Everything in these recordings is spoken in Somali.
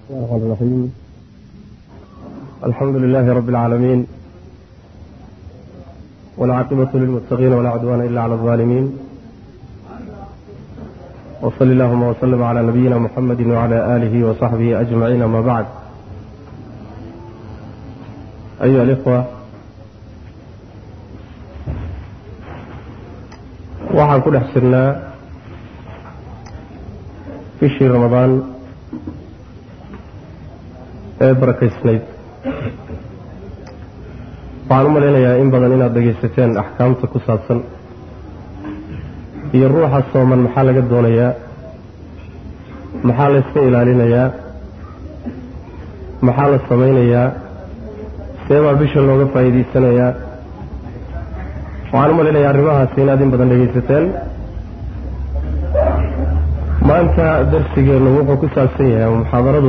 الرحمن الرحيم. الحمد لله رب العالمين، والعاقبة للمتقين ولا عدوان إلا على الظالمين، وصل اللهم وسلم على نبينا محمد وعلى آله وصحبه أجمعين. ما بعد، أيها الإخوة، waxaan ku dhex jirnaa bishii Ramadaan ee barakaysnayd. waxaan u malaynayaa in badan inaad dhegaysateen axkaamta ku saabsan iyo ruuxa sooman maxaa laga doonayaa, maxaa la iska ilaalinayaa, maxaa la samaynayaa, seebaa bisha looga faa'iidaysanayaa. waxaan u malaynayaa arrimahaasi inaad in badan dhegaysateen. maanta darsigeennu wuxuu ku saabsan yahay muxaadaradu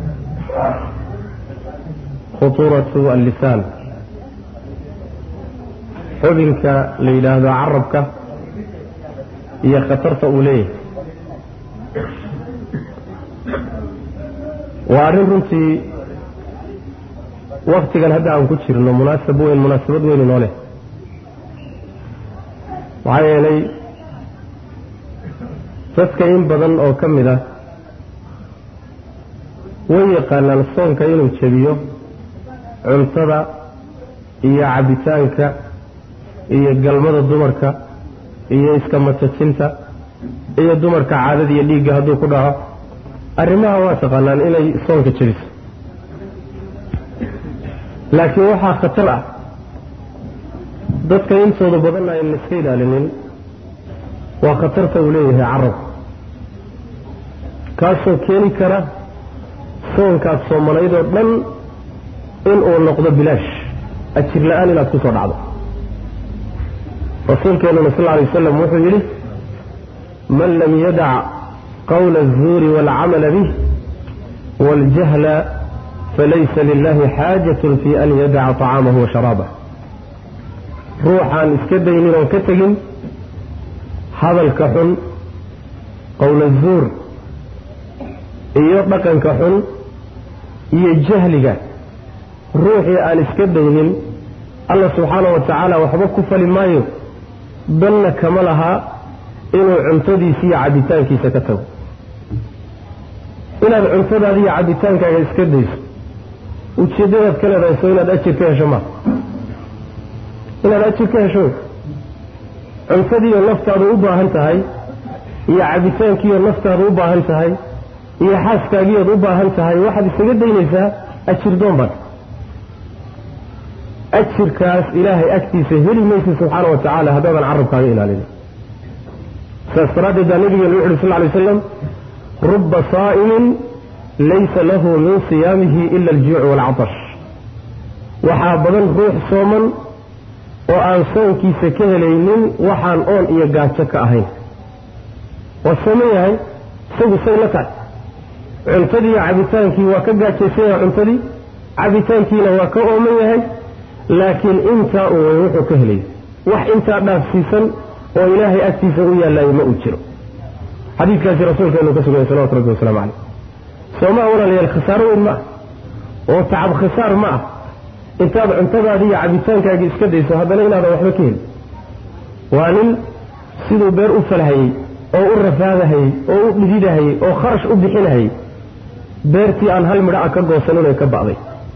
khutuuratu allisaan, xubinka la yidhaahdo carabka iyo khatarta uu leeyahay. waa arrin runtii waktigan hadda aan ku jirno munaasabad weyn inoo leh. maxaa yeelay dadka in badan oo ka mid ah way yaqaanaan soonka inuu jebiyo cuntada iyo cabbitaanka iyo galmada dumarka iyo iska matajinta iyo dumarka caadada iyo dhiigga hadduu ku dhaco. arrimaha waa taqaanaan inay soonka jebiso, laakiin waxaa khatar ah dadka intooda badan aynan iska ilaalinin waa khatarta uu leeyahay carabka, kaasoo keeni kara soonkaad soomanayd oo dhan inuu noqdo bilaash, ajir la-aan inaad ku soo dhacdo. rasuulkeennuna sal lla alay wasalam wuxuu yidhi: man lam yadac qawla aلzuuri waalcamala bih waaljahla falaysa lilahi xaajatun fi an yadaca طacaamahu wa sharaabah. ruuxaan iska daynin oon ka tegin hadalka xun, qowla zuur iyo dhaqanka xun iyo jahliga, ruuxii aan iska daynin alla subxaanahu wa tacaala waxba ku fali maayo, danna kama lahaa inuu cuntadiisa iyo cabbitaankiisa ka tago. inaad cuntadaada iyo cabbitaankaaga iska dayso ujeeddadaad ka leedayso inaad ajir ka hesho maa inaad ajir ka hesho. cuntadiiyo naftaadu u baahan tahay iyo cabbitaankiiyo naftaadu u baahan tahay iyo xaaskaagiyood u baahan tahay, waxaad isaga daynaysaa ajir doon bad. ajirkaas ilaahay agtiisa heli maysa subxaana wa tacaala haddaadan carabkaaga ilaalinin. saas daraaddeed baa nabigeenu wuxu uhi sal ly waslam: ruba saa'imin laysa lahu min siyaamihi ila aljuucu waalcatash. waxaa badan ruux sooman oo aan soonkiisa ka helaynin waxaan oon iyo gaajo ka ahayn. waa sooman yahay, isagu say la tahay. cuntadii iyo cabbitaankii waa ka gaajaysan yahay, cuntadii cabbitaankiina waa ka ooman yahay, laakiin intaa uun wuxuu ka helay wax intaa dhaafsiisan oo ilaahay agtiisa u yaallaayo ma uu jiro. xadiidkaasi rasuulkeenu ka sugaya salawatu rabbi wasalaamu caleyh. soomaa walaalayaal khasaaro weyn ma ah oo tacab khasaar ma ah intaad cuntadaadii iyo cabbitaankaagii iska dayso haddana inaadan waxba ka helin. waa nin siduu beer u falhayey oo u rafaadahayey oo u dhididahayey oo kharash u bixinahayey, beertii aan hal midho ah ka goosan inay ka ba'day.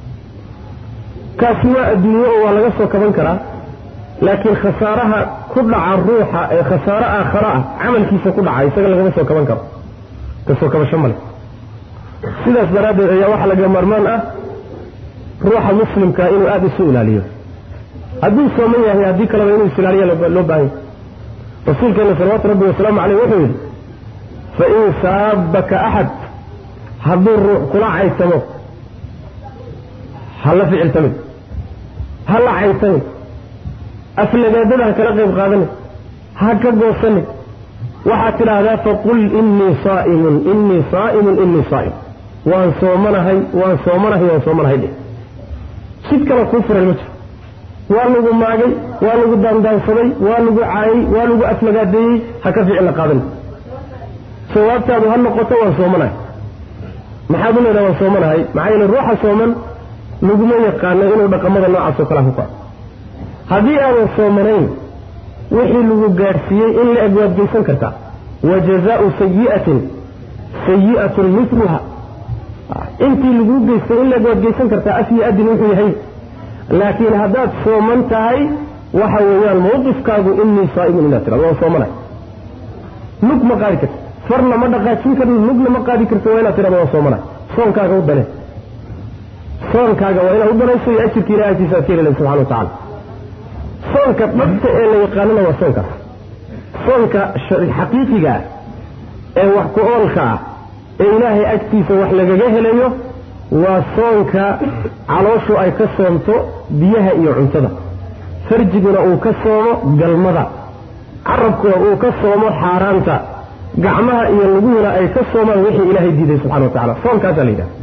kaasi waa adduunyo oo waa laga soo kaban karaa, laakiin khasaaraha ku dhaca ruuxa ee khasaaro aakhara ah camalkiisa ku dhaca isaga lagama soo kaban karo, ka soo kabasho male. sidaas daraaddeed ayaa waxaa laga maarmaan ah ruuxa muslimka inuu aada isu ilaaliyo. hadduu sooman yahay, haddii kaleba inuu is ilaaliya loo baahanya. rasuulkeena salawaatu rabbi wasalaamu caleyh wuxuu yidhi: fain saabaka axad, hadduu ruux kula caytamo ha la ficiltamin, ha la caytamin, aflagaadada ha kala qayb qaadanin, ha ka goosanin. waxaad tidhaahdaa faqul innii saa'imun innii saa'imun innii saa'im. waan soomanahay waan soomanahay waan soomanahay dheh. sid kale kuu furan ma jiro. waa lagu maagay, waa lagu daandaansaday, waa lagu caayay, waa lagu aflagaadeeyey, ha ka ficil la qaadan. sawaabtaadu ha noqoto waan soomanahay. maxaad u leedahay waan soomanahay maxaa yeele ruuxa sooman laguma yaqaano inuu dhaqamada noocaas oo kale ku qaado haddii aadan soomanayn wixii lagu gaadhsiiyey in la eg waad geysan kartaa wa jazaau sayi'atin sayi'atun miluha intii lagu geystay in la eg waad geysan kartaa af iyo adin wuxuu yahay laakiin haddaad sooman tahay waxa weeyaan mawqifkaagu innii saa'imun inaad tirado waan soomanahay lug ma qaadi karto farna ma dhaqaajin karto lugna ma qaadi karto waa inaad tirado waan soomanahay soonkaaga u dane soonkaaga waa inaad u danayso iyo ajirka ilahay agtiisa aad ka heli lahay subxana wa tacala soonka dhabta ee la yaqaanana waa soonkaas soonka xaqiiqiga ah ee wax ku oolka ah ee ilaahay agtiisa wax lagaga helayo waa soonka calooshu ay ka soomto biyaha iyo cuntada farjiguna uu ka soomo galmada carabkuna uu ka soomo xaaraanta gacmaha iyo luguhuna ay ka soomaan wixii ilaahay diiday subxana wa tacala soonkaasaa la yidhaha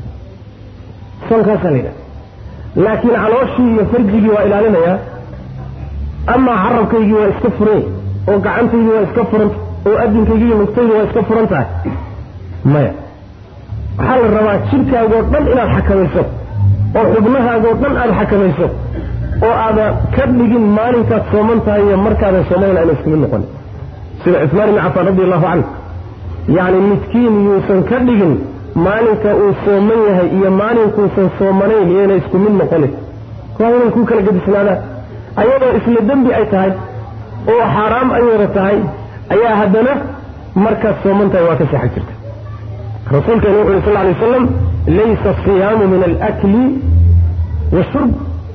laakiin calooshii iyo farjigii waa ilaalinayaa amaa carabkaygii waa iska furan oo gacantaydii waa iska furanta oo adinkaygii iyo lugtaydu waa iska furan tahay maya waxaa la rabaa jidhkaagoo dhan inaad xakamayso oo xubnahaagoo dhan aada xakamayso oo aadan ka dhigin maalinkaad sooman tahay iyo markaadan soomanayn ayna isku mid noqonin sida cusmaan ibni cafaan radi allahu canhu yacni midkiin yuusan ka dhigin maalinka uu sooman yahay iyo maalinkuusan soomanayn iyayna isku mid noqonin waa inay ku kala gedisnaadaan ayadoo isla dembi ay tahay oo xaaraam ay wada tahay ayaa haddana markaad sooman tahay waa ka seexan jirta rasuulkeena wuxu yhi sal alay wasalam laysa asiyaamu min alakli washurb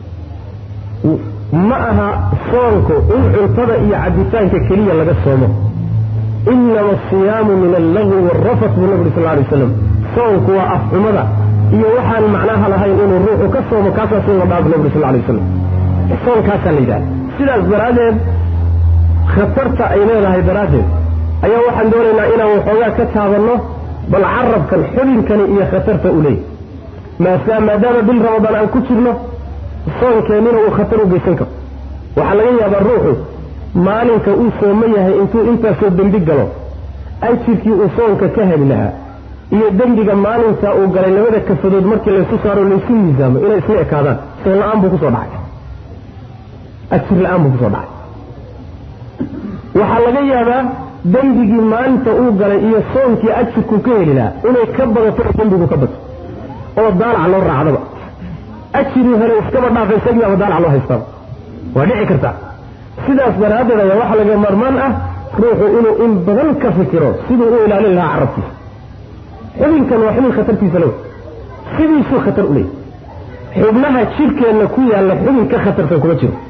ma aha soonku in cuntada iyo cabitaanka keliya laga soomo inama asiyaamu min allagwi waalrafat buu nabi uri sal alay wasalam soonku waa afxumada iyo waxaan macnaha lahayn inuu ruuxu ka soomo kaasaas in la dhaafo nabi uri sal alay wasalam soonkaasaa la yidhaha sidaas daraaddeed khatarta ay leedahay daraaddeed ayaa waxaan doonaynaa inaan waxoogaa ka taabanno bal carabkan xubinkani iyo khatarta u leeyahy maadaama bil ramadaan aan ku jirno soonkeenina uu khatar u geysan karo waxaa laga yaabaa ruuxu maalinka uu sooman yahay intuu intaasoo dembi galo ajirkii uu soonka ka heli lahaa iyo dembiga maalinka uu galay labada kafadood markii laysu saaro laysu miisaamo inay isla ekaadaan soon la-aan buu kusoo dhacay ajir la-aan buu kusoo dhacay waxaa laga yaabaa dembigii maalinta uu galay iyo soonkii ajirkuu ka heli lahaa inay ka badato oo dembigu ka bato oo daalac loo raacdaba ajirii hore iskaba dhaafa isagiiaba daalac loo haystaaba waa dhici karta sidaas daraaddeed ayaa waxaa laga maarmaan ah ruuxu inuu in badan ka fikiro siduu u ilaalin lahaa carabkiisa xubinkan waa xubin khatartiisa low sidiisuu khatar u leeyay xubnaha jidhkeenna ku yaalla xubin ka khatarsan kuma jiro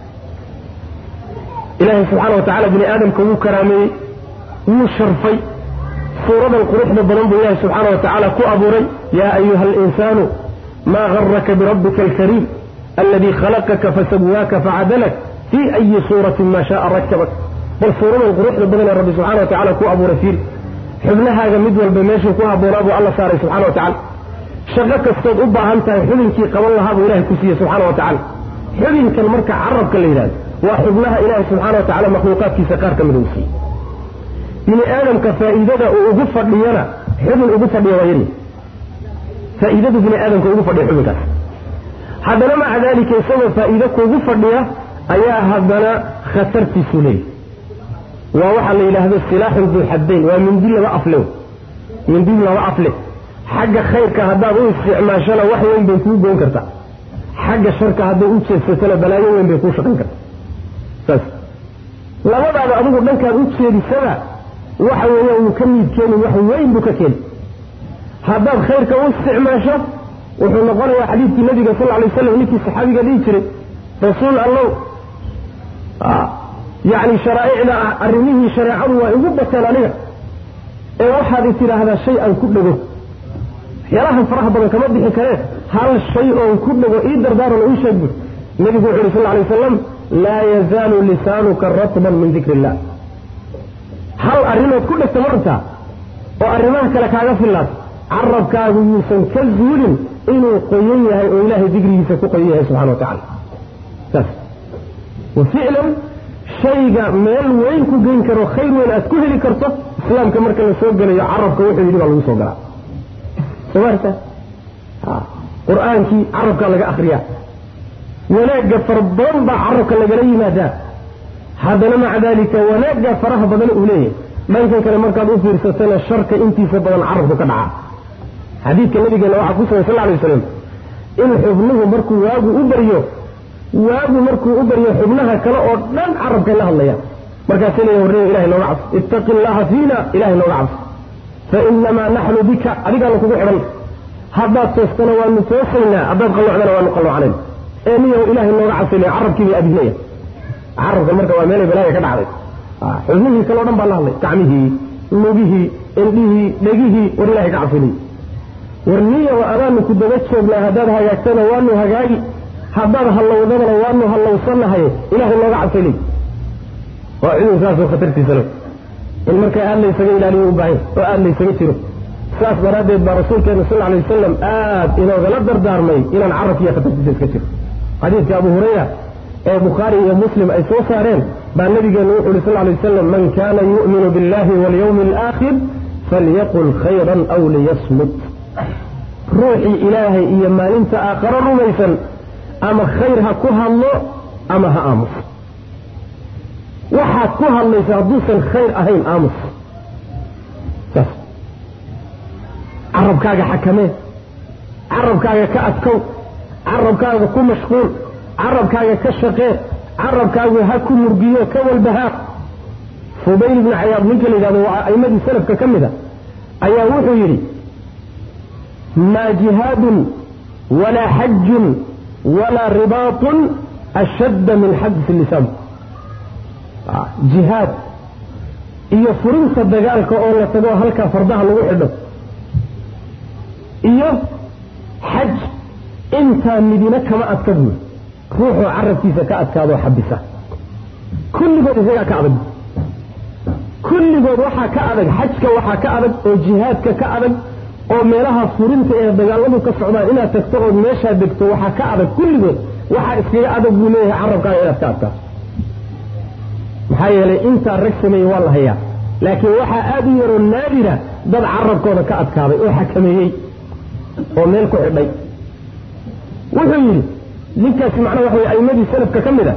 ilaahay subxaana wa tacala bini aadamka wuu karaameeyey wuu sharfay suuradan quruxda badan buu ilaahay subxaana wa tacaala ku abuuray yaa ayuha alinsaanu maa garaka birabbika alkariim aladii khalaqaka fasawaaka facadalak fii ayi suuratin maa shaaa rakabak bal suuradan quruxda badan ee rabbi subxana wa tacala ku abuuray fiir xubnahaaga mid walba meeshuu ku habboonaa buu alla saaray subxana wa tacala shaqo kastood u baahan tahay xubinkii qaban lahaa buu ilahay ku siiyey subxana wa tacala xubinkan marka carabka la yidhahdo waa xubnaha ilaahay subxaana wa tacala makhluuqaadkiisa qaar ka mida uu siiyey bini aadamka faa'iidada uu ugu fadhiyana xubin ugu fadhiya waa yari faa'iidadu bini aadamka ugu fadhiya xubinkaas haddana maca daalika isagoo faa'iido kuugu fadhiya ayaa haddana khatartiisu leeyahy waa waxaa la yidhaahdo silaaxun duu xaddayn waa mindi laba afle mindi laba afle xagga khayrka haddaad u isticmaashana wax weyn bay kuu goyn kartaa xagga sharka hadday u jeedsatana balaayo weyn bay kuu shaqayn kartaa saas labadaada adigu dhankaad u jeedisada waxa weeyaan wuu ka miid keeni wax weyn buu ka keeni haddaad khayrka u isticmaasho wuxuu noqonayaa xadiidkii nabiga sal alay wasalam ninkii saxaabiga dhihi jiray rasuul allow yacni sharaa'icda arrimihii shareecadu waa igu bateen aniga ee waxaad i tidhaahdaa shay aan ku dhego waxyaalahan faraha badan kama bixi karee hal shay oon ku dhego ii dardaaran ii sheeg bur nebigu wuxu uhi sal alay wasalam laa yazaalu lisaanuka ratban min dikri illah hal arrimood ku dhegta ma rabtaa oo arrimaha kale kaaga fillaata carabkaagu yuusan ka zuulin inuu qoyan yahay oo ilaahay dikrigiisa ku qoyan yahay subxana wa tacala saas wa ficlan shayga meel weyn ku geyn karo khayr weyn aad ku heli karto islaamka marka la soo gelayo carabka wuxuu yidhi baa lagu soo galaa سوارته قرآن كي عربك لك أخريا وناك فربان بعربك لك لي ماذا هذا مع ذلك وناك فرح بدل أوليه ما يمكن كان مركز أفير ستنا الشرك انتي سبدا عربك دعا حديث النبي قال وعفو صلى الله عليه وسلم إن حبنه مركو وابو أبريو مركو أبريو حبنها كلا أردن عربك الله الله مركز سنة يوريه إلهي لو نعف اتق الله فينا إلهي لو نعف فإنما نحن بك أريد أن نكون حبني هبات توسكنا ونتوسلنا أباب قلوا عنا ونقلوا علينا إنه إلهي لو نعف سنة عربك بأبنية عربك مركو واميني بلايا كده عليك حبنه كلا أردن بالله الله تعميه نبيه إنبيه نجيه ورلاهي كعفني ورنية وأرامي كدبتشو بلا هدادها يكتنا وأنه هجاجي هدادها الله وذبنا وأنه الله وصلنا هاي إله الله قعد لي وعيد ساس وخطرتي سلام المركة قال لي سجل عليه وبعين وقال لي سجل ساس برادة برسول كان صلى الله عليه وسلم إلى غلط دار مي إلى نعرف فيها خطرتي كثير حديث أبو هريرة بخاري ومسلم أي صوصارين بأن النبي قال صلى الله عليه وسلم من كان يؤمن بالله واليوم الآخر فليقل خيرا أو ليصمت روحي إلهي إيما أنت آخر رميسا أما خيرها كها الله أما ها آمس وحا كها الله يسعدوس الخير أهين آمس بس عرب كاغا حكمين عرب كاغا كأتكو عرب كاغا كو مشغول عرب كاغا كشقين عرب كاغا هكو مرقيو كوال بهاق فبين بن عياض منك اللي قالوا أيمد السلف ككمدة أيها وحو يري ما جهاد ولا حج ولا رباط أشد من حدث اللسان جهاد إيا فرنسا دقالك أولا تقوى هلكا فردها لوحده إيا حج انت مدينة كما أتكبه روحوا عرب كيسا كأتكاد وحبسا كل قد زيها كأبد كل قد وحا كأبد حجك وحا كأبد وجهادك كأبد oo meelaha furinta ee dagaaladu ka socdaan inaad tagto oo meesha degto waxa ka adag kulligood waxa iskaga adag buu leeyahay carabka inaad ka adkaato maxaa yeelay inta rag sameeyay waa la hayaa laakiin waxa aad u yar oo naadira dad carabkooda ka adkaaday oo xakameeyay oo meel ku xidhay wuxuu yiri ninkaas macna waxa ay aymadii salafka kamida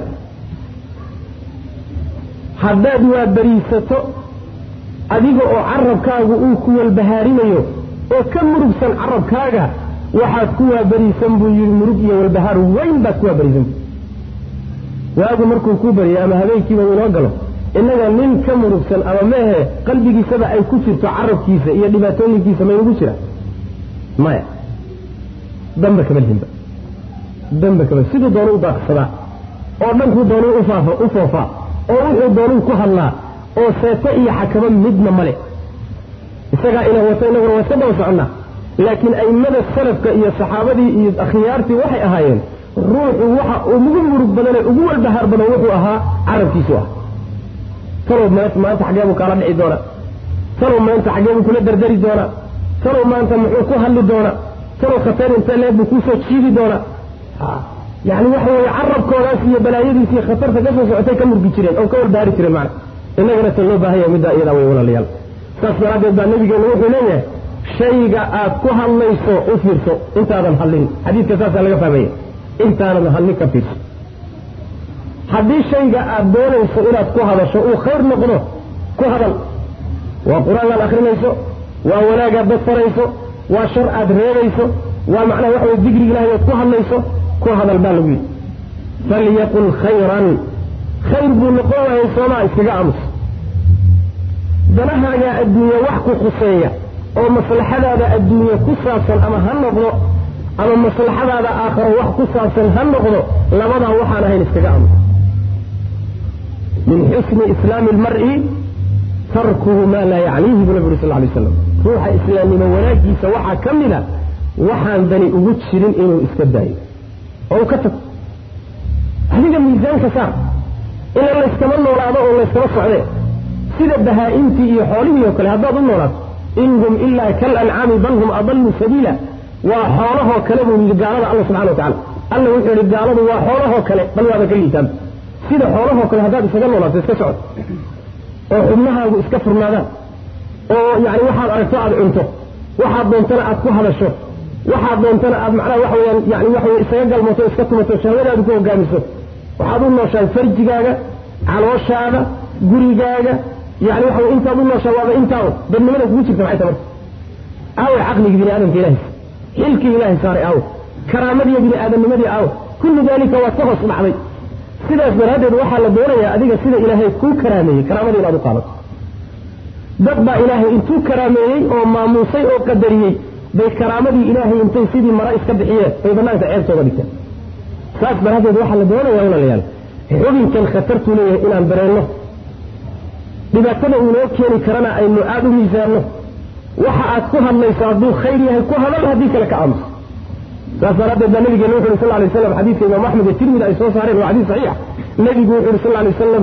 haddaad waa bariisato adiga oo carabkaagu uu ku walbahaarinayo oo ka murugsan carabkaaga waxaad ku waabariisan buu yiri murug iyo walbahaar weyn baad ku waabariisan waagu markuu ku bariyay ama habeenkiiba inoo galo innaga nin ka murugsan ama mehe qalbigiisaba ay ku jirto carabkiisa iyo dhibaatooyinkiisa ma ugu jira maya damba kama siduu doonu u daaqsadaa oo dhankuu doonu u foofaa oo wuxuu doonu ku hadlaa oo seeto iyo xakamo midna male isaga ila watayna war wasada socna laakiin aymada salafka iyo saxaabadii iyo akhyaartii waxay ahaayeen ruuxu waxa ugu murug badan ugu walbahaar badan wuxuu ahaa carabkiisu talo maanta xageebu kala dhici doona talo maanta xageebu kula dardari doona talo maanta muxuu ku hadli doona talo khatar inta leebu ku soo jiidi doona يعني waxa way carabkoodaas iyo balaayadiisa iyo khatarta ka soo socotay ka murgi jireen oo ka walbaari jireen macna inagana tan loo baahan yahay midda iyada way walaalayaal saasaadeed baa nabigeena wuxuu leeyahay shayga aad ku hadlayso u fiirso intaadan hadlin xadiidka saasa laga fahmaya intaadan hadlin ka fiirso haddii shayga aad doonayso inaad ku hadasho uu khayr noqdo ku hadal waa quraan aad akhrinayso waa wanaag aad farayso waa shar aad reebayso waa macnaha waxa way digri ilaahay aad ku hadlayso ku hadal baa lagu yidhi falyaqul khayran khayr buu noqonayaa soomaa iskaga aamus danahaaga adduunya wax ku khuseeya oo maslaxadaada adduunya ku saabsan ama ha noqdo ama maslaxadaada aakhiro wax ku saabsan ha noqdo labadaa waxaan ahayn iskaga aamus min xusni islaami almar'i tarkuhu maa laa yacniihi buu nabigu sal alay wasalam ruuxa islaamnimo wanaagiisa waxaa ka mida waxaan dani ugu jirin inuu iska daayo oo ka tag adiga miisaanka saar ila la iskama noolaado oo la iskama socdee sida bahaa'intii iyo xoolihii oo kale haddaad u noolaato inhum ilaa kal ancaami bal hum adallu sabiila waa xoolahoo kale buu yidhi gaalada alla subxana watacala alla wuxuu yidhi gaaladu waa xoolahoo kale bal waaba ka liitaan sida xoolahoo kale haddaad isaga noolaato iska socod oo xubnahaagu iska furnaadaan oo yani waxaad aragto aad cunto waxaad doontana aad ku hadasho waxaad doontana aad macnaha waxa weeyaan yani waxa isaga galmoto iska tumato shahwadaadu ku hogaamiso waxaad u nooshahay farjigaaga calooshaada gurigaaga yani waxa intaad u nooshahay waaba intaa dadnimada kugu jirta maxay tahay aaway caqliga bini aadamka ilaahay xilkii ilaahay saaray aaw karaamadii bini aadamnimadii aaw kullu dalika waa ka hoos dhacday sidaas daraadeed waxaa la doonayaa adiga sida ilaahay kuu karaameeyey karaamadii inaad u qaadato dad baa ilaahay intuu karaameeyey oo maamuusay oo qadariyey bay karaamadii ilaahay intay sidii mara iska bixiyeen bay banaanka ceebtooda dhigteen saas daraadeed waxaa la doonayaa walaalayaal xubinkan khatartuu leeyahay inaan dareenno dhibaatada uu noo keeni karana aynu aada u miisaanno waxa aad ku hadlayso hadduu khayr yahay ku hadal haddii kale ka aamuso saas daraadeed baa nabigeena wuxu uhi sal alay waslam xadiidka imaam axmed iyo tirmidi ay soo saareen waa xadiis saxiixa nabigu wuxu uhi sal alay wasalam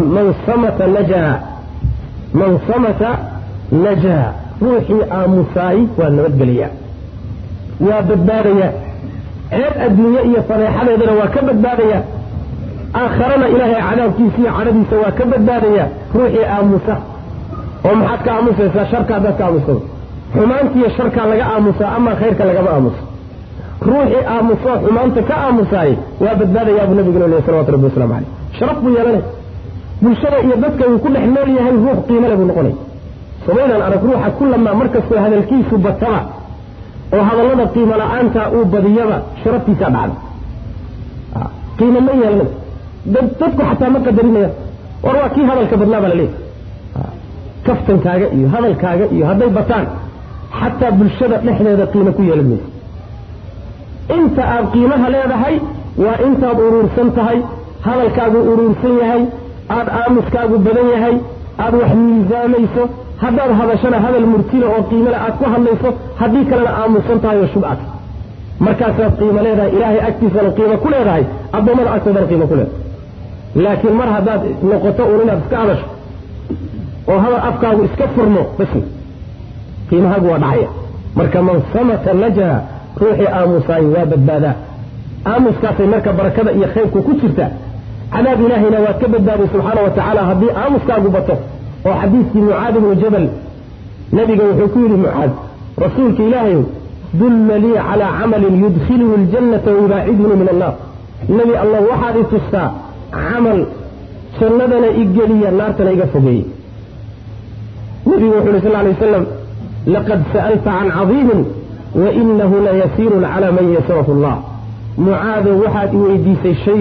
man samata najaa ruuxii aamusaay waa nabadgelaya waa badbaadaya ceeb adduunye iyo fadeexadeedana waa ka badbaadaya aakharana ilaahay cadaabkiisa iyo cadhadiisa waa ka badbaadaya ruuxii aamusa oo maxaad ka aamusaysaa sharka haddaad ka aamusado xumaantiiyo sharkaa laga aamusaa ama khayrka lagama aamuso ruuxii aamuso xumaanta ka aamusaay waa badbaadayaa buu nabiguna leeyahay salawatu rabbi wasalaamu caleyh sharaf buu yeelanay bulshada iyo dadka uu ku dhex nool yahay ruux qiimo le buu noqonay somaynaan arag ruuxa kullamaa markastoo hadalkiisu bataba oo hadallada qiimo la-aanta uu badiyaba sharaftiisaa dhacda qiimo ma yeelanay dadku xataa ma qadarinayaan war waa kii hadalka badnaa baa laleeyahy kaftankaaga iyo hadalkaaga iyo hadday bataan xataa bulshada dhexdeeda qiimo ku yeelan mayso inta aad qiimaha leedahay waa intaad uruursan tahay hadalkaagu uruursan yahay aad aamuskaagu badan yahay aad wax miisaamayso haddaad hadashana hadal murtila oo qiimole aad ku hadlayso haddii kalena aamusan tahay oo shubcad markaasaad qiimo leedahay ilaahay agtiisana qiimo ku leedahay addoommada agtoodana qiimo ku leedahay laakiin mar haddaad noqoto uun inaad iska hadasho oo hadal afkaagu iska furmo basmi qiimahaagu waa dhacaya marka man samata najaa ruuxii aamusaay waa badbaadaa aamuskaasay marka barakada iyo khayrku ku jirta cadaab ilaahayna waad ka badbaaday subxaana wa tacaala haddii aamuskaagu bato oo xadiidkii mucaad ibnu jabal nabiga wuxuu ku yidhi mucaad rasuulka ilaahayow dulla lii calaa camalin yudkhiluhu aljannata wayubaaciduni min annaar nebi allah waxaad i tustaa camal jannadana igeliya naartana iga fogeeyey nabigu wuxu uhi sal lay wasalam laqad sa'alta can cadiimin wainahu layasiirun calaa man yasarahu allah mucaadow waxaad i weydiisay shay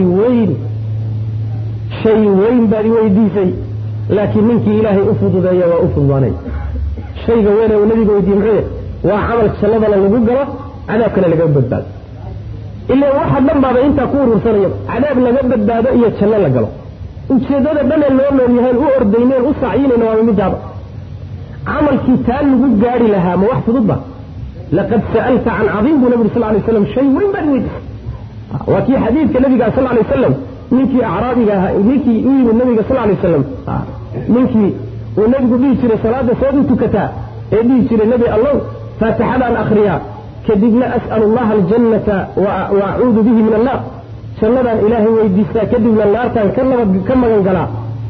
weyn baad i weydiisay laakiin ninkii ilaahay u fududeeya waa u fududaanay shayga weyne uu nabiga weydiiye muxuu waa camal jannadana lagu galo cadaabkana laga badbaado ilaa waxa dhan baaba intaa ku urursanaya cadaab laga badbaado iyo janno la galo ujeeddada dhanee loo nool yahayn u ordayneen u sacyinayna waa midaaba camalkii taa lagu gaari lahaa ma wax fududba laqad sa'alta can cadiim buu nabigu sal lay waslam shay weyn baad weydiisay waa kii xadiidka nabiga sal lay wasalam ninkii acraabiga ahaa ninkii u yimid nabiga sal lay wasalam ninkii uu nabigu dhihi jiray salaada seed u tukataa ee dhihi jiray nebi allow faatixadaan akhriyaa kadibna as'alu allaha aljannata wa acuudu bihi min annaar jannadaan ilaahay weydiistaa kadibna naartaan ka magan galaa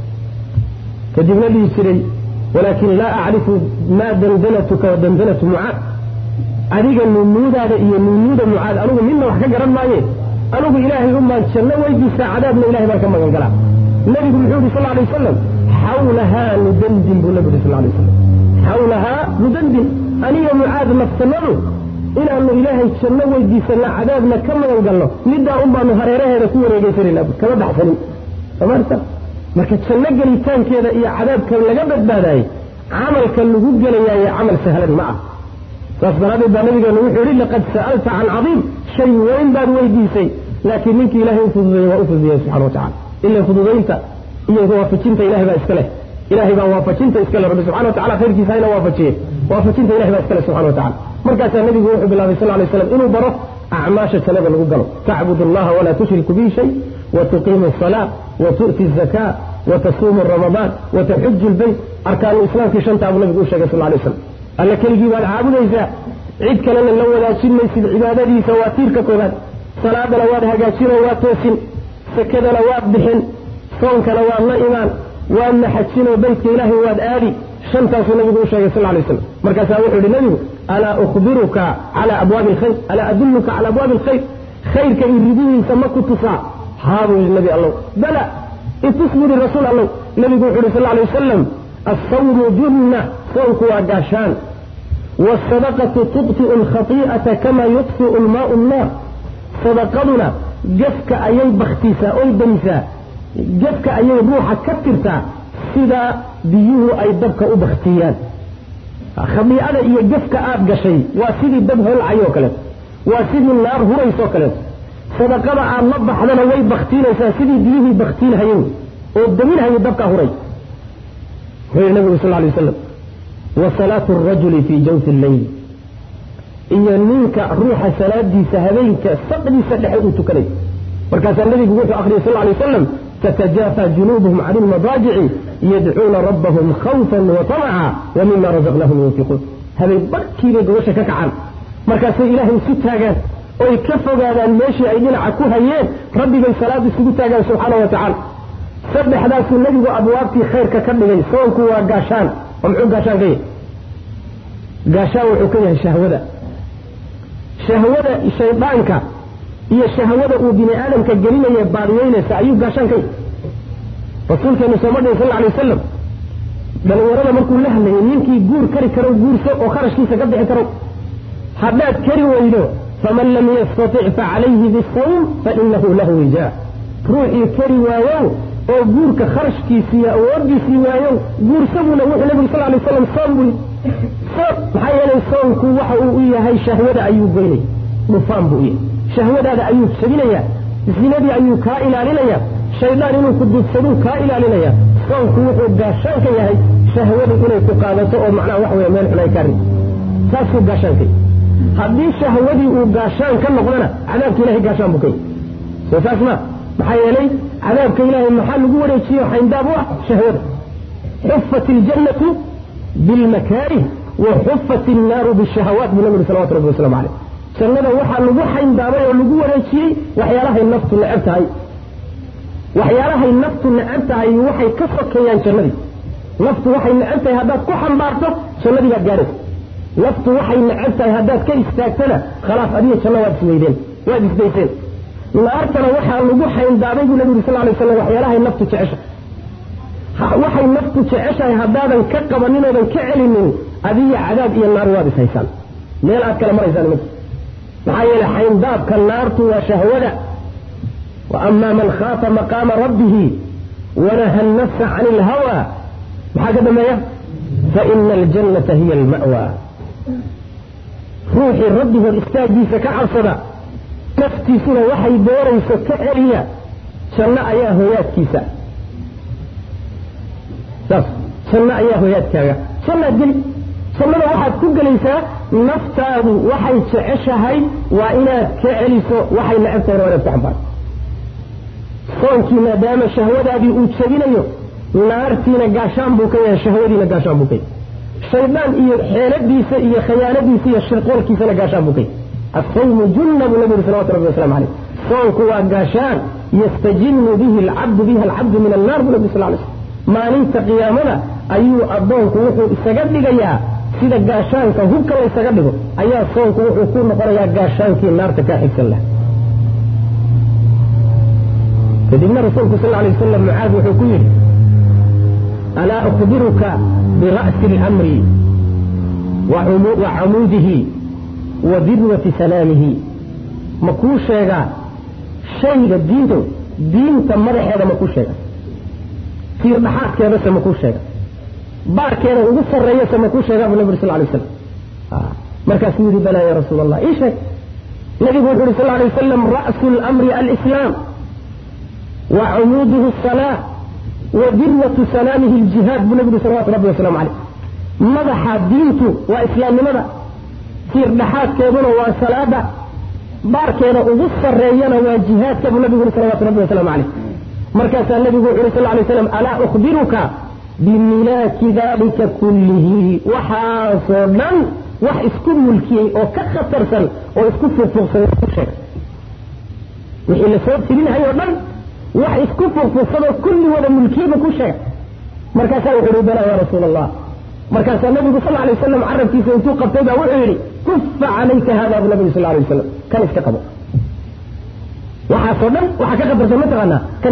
kadibna dhihi jiray walaakin laa acrifu maa dandanatuka wa dandanatu mucaad adiga nuunuudaada iyo nuunuuda mucaad anugu midna wax ka garan maaye anugu ilaahay umaan janno weydiistaa cadaabna ilahay baan ka magan galaa nabigu muxuu yihi sal lay wasalam xawlahaa nudandin buu nabigu sal lay wasalam xawlahaa nudandin aniga mucaad nafsanadu inaanu ilaahay janno weydiisana cadaabna ka magan galno middaa un baanu hareeraheeda ku wareegaysanayna kama baxsanin somaarta marka janno gelitaankeeda iyo cadaabka laga badbaadaayey camalka lagu gelayaaye camal sahlan ma ah saas daraadeed baa nabigeenu wuxuu yihi laqad sa'alta can cadiim shay weyn baad weydiisay laakiin ninkii ilaahay u fududeeye waa u fududeeyey subxana wa tacala ila fududaynta iyo waafajinta ilahay baa iska leh ilahay baa waafajinta iska leh rabbi subxana wa tacala khayrkiisa hayna waafajiye waafajinta ilahay baa iska leh subxana wa tacala markaasaa nabigu wuxuu bilaabay sal lay slam inuu baro acmaasha jannada lagu galo tacbud allaha walaa tushriku bihi shay watuqiimu asalaa watu'ti azakaa watasuumu ramadaan wataxuju lbayt arkaanu islaamkii shantaa buu nabigu u sheegay sal lay slam alla keligii baad caabudaysaa cid kalena la wadaajin maysid cibaadadiisa waa tiirka koobaad salaadana waad hagaajinoo waad toosin sakadana waad bixin soonkana waad la imaan waadna xajinoo baytka ilaahay waad aadi شنتاس النبي صلى الله عليه وسلم مركز أوحي للنبي ألا أخبرك على أبواب الخير ألا أدلك على أبواب الخير خير كيريدين سمك التصاع هذا النبي الله بلى اتصبر الرسول الله النبي صلى الله عليه وسلم الصوم جنة صوك وقاشان والصدقة تبطئ الخطيئة كما يطفئ الماء النار صدقنا جفك أي بختيسا أي دمسا جفك أي روحك كترتا سيدا بيوه أي دبك أبختيان خطيئة إيا جفك آب شيء وسيدي دبه العيوكلت وسيدي النار هو يسوكلت صدقنا عن نضح لنا وي بختينا سيدي بيه بختين هيون والدمين هي دبك هري هو النبي صلى الله عليه وسلم وصلاة الرجل في جوف الليل إيا منك روح صلاة دي سهبينك سقدي سلحه تكلي وكذا النبي يقول في آخر صلى الله عليه وسلم تتجافى جنوبهم عن المضاجع يدعون ربهم خوفا وطمعا ومما رزقناهم ينفقون هذا بكي لقوشك كعان مركز إلهي ستاقات ويكفوا هذا الماشي أيدينا عكوها يه ربي بالصلاة ستاقات سبحانه وتعالى سبح ذاك النبي وأبوابتي خير ككبه صوك وقاشان ومعون قاشان غير قاشان وحكيه شهوة الشيطانك هي الشهوة وبني آدم كالجليل يباريين سعيد قاشان كي رسولك نسمى صلى الله عليه وسلم بل ورد مركو لها يمينك يقول كري كرو قول سوء وخرج كيسا قبع كرو حبات كري ويلو فمن لم يستطع فعليه بالصوم فإنه له وجاء روحي كري وايو oo guurka kharashkiisa oo wardiisi waayo guursabuna wuxuu nabiga sallallahu alayhi wasallam saamul maxay yeelay soonku waxa uu yahay shahwada ayuu geynay mufaan buu yahay shahwadaada ayuu sabinaya zinadii ayuu ka ilaalinaya shaydaan inuu ku dudsado ka ilaalinaya soonku wuxuu gaashan ka yahay shahwada inay ku qaadato oo macnaha wax weeye meel xulay karin taasoo gaashan ka haddii shahwadii uu gaashan ka noqdana cadaabka ilaahay gaashan buu kay soo taasna maxay yeelay عذابك إلهي المحل قوة يتشيه حيندابه شهوة حفت الجنة بالمكاره وحفت النار بالشهوات بالنبي صلى الله عليه وسلم سنة وحا لقوة حيندابه ولقوة يتشيه وحيالها النفط اللي عبتها وحيالها النفط اللي عبتها وحي كفرك كيان شنة نفط وحي اللي عبتها هداد كوحا مبارته شنة دي قارس نفط وحي اللي عبتها هداد كي استاكتنا خلاص أدية شنة واد سويدين واد سبيسين الأركنا وحى اللقوحة إندابي النبي صلى الله عليه وسلم وحيالها النفط تعيشها وحي النفط تعيشها هدادا كقبنين وذن كعلمين هذه عذاب إلى النار وابس هيسان ليه الأركنا مرة يسان مثل وحيالها حينداب كالنار وشهوة وأما من خاف مقام ربه ونهى النفس عن الهوى وحاجة ما فإن الجنة هي المأوى روحي الرب والإستاذ كعصبة نفتي سنة وحي دوريس كعليا سنة أياه هيات كيسا سنة أياه هيات كايا سنة دل سنة واحد كجليسا نفتاد وحي تعشهاي وإنا كعليسا وحي لعبتها ولا بتحبار صونكي ما دام الشهوة هذه أتسجينا يو نارتينا قاشان بوكي شهوة قاشان بوكي الشيطان إيه حيالات ديسا إيه خيانات ديسا الشرقون كيسا قاشان بوكي الصوم جنة بالنبي صلى الله عليه وسلم عليه صومك وقاشان يستجن به العبد من النار بالنبي صلى الله عليه وسلم ما ليس قيامنا أيو أبوك وحو استجد لقيا سيدا قاشان كهوك الله استجد له أيها صومك وحو كون قريا قاشان كي النار تكاحك الله فدينا رسولك صلى الله عليه وسلم معاذ وحكوير ألا أخبرك برأس الأمر وعموده وذروة سلامه مكوش شيئا شيء دين تمرح هذا مكوش شيئا في رحاك يا بس مكوش شيئا بارك يا وقصر الرئيس مكوش شيئا بالنبي صلى الله عليه وسلم مركز نوري بلا يا رسول الله ايش هيك النبي صلى الله عليه وسلم رأس الأمر الإسلام وعموده الصلاة وذروة سلامه الجهاد بالنبي صلى الله عليه وسلم عليه مدح دينته وإسلام مدح كير نحات كيدنا وصلابة باركينا وغص الرئينا وجهات كابو النبي صلى الله عليه وسلم عليه مركز النبي صلى الله عليه وسلم ألا أخبرك بملاك ذلك كله وحاصلا وحسكم ملكي وكخطر سن وحسكم فرصة وشك وحي اللي صوت سنين هاي وضن وحسكم فرصة كل ولا ملكي بكوشك مركز الحروبنا يا رسول الله مركز النبي صلى الله عليه وسلم عرف كيف ينتوق قبتها وعيري كف عليك هذا أبو النبي صلى الله عليه وسلم كان استقبل وحصلا وحكاك برزمته أنا كان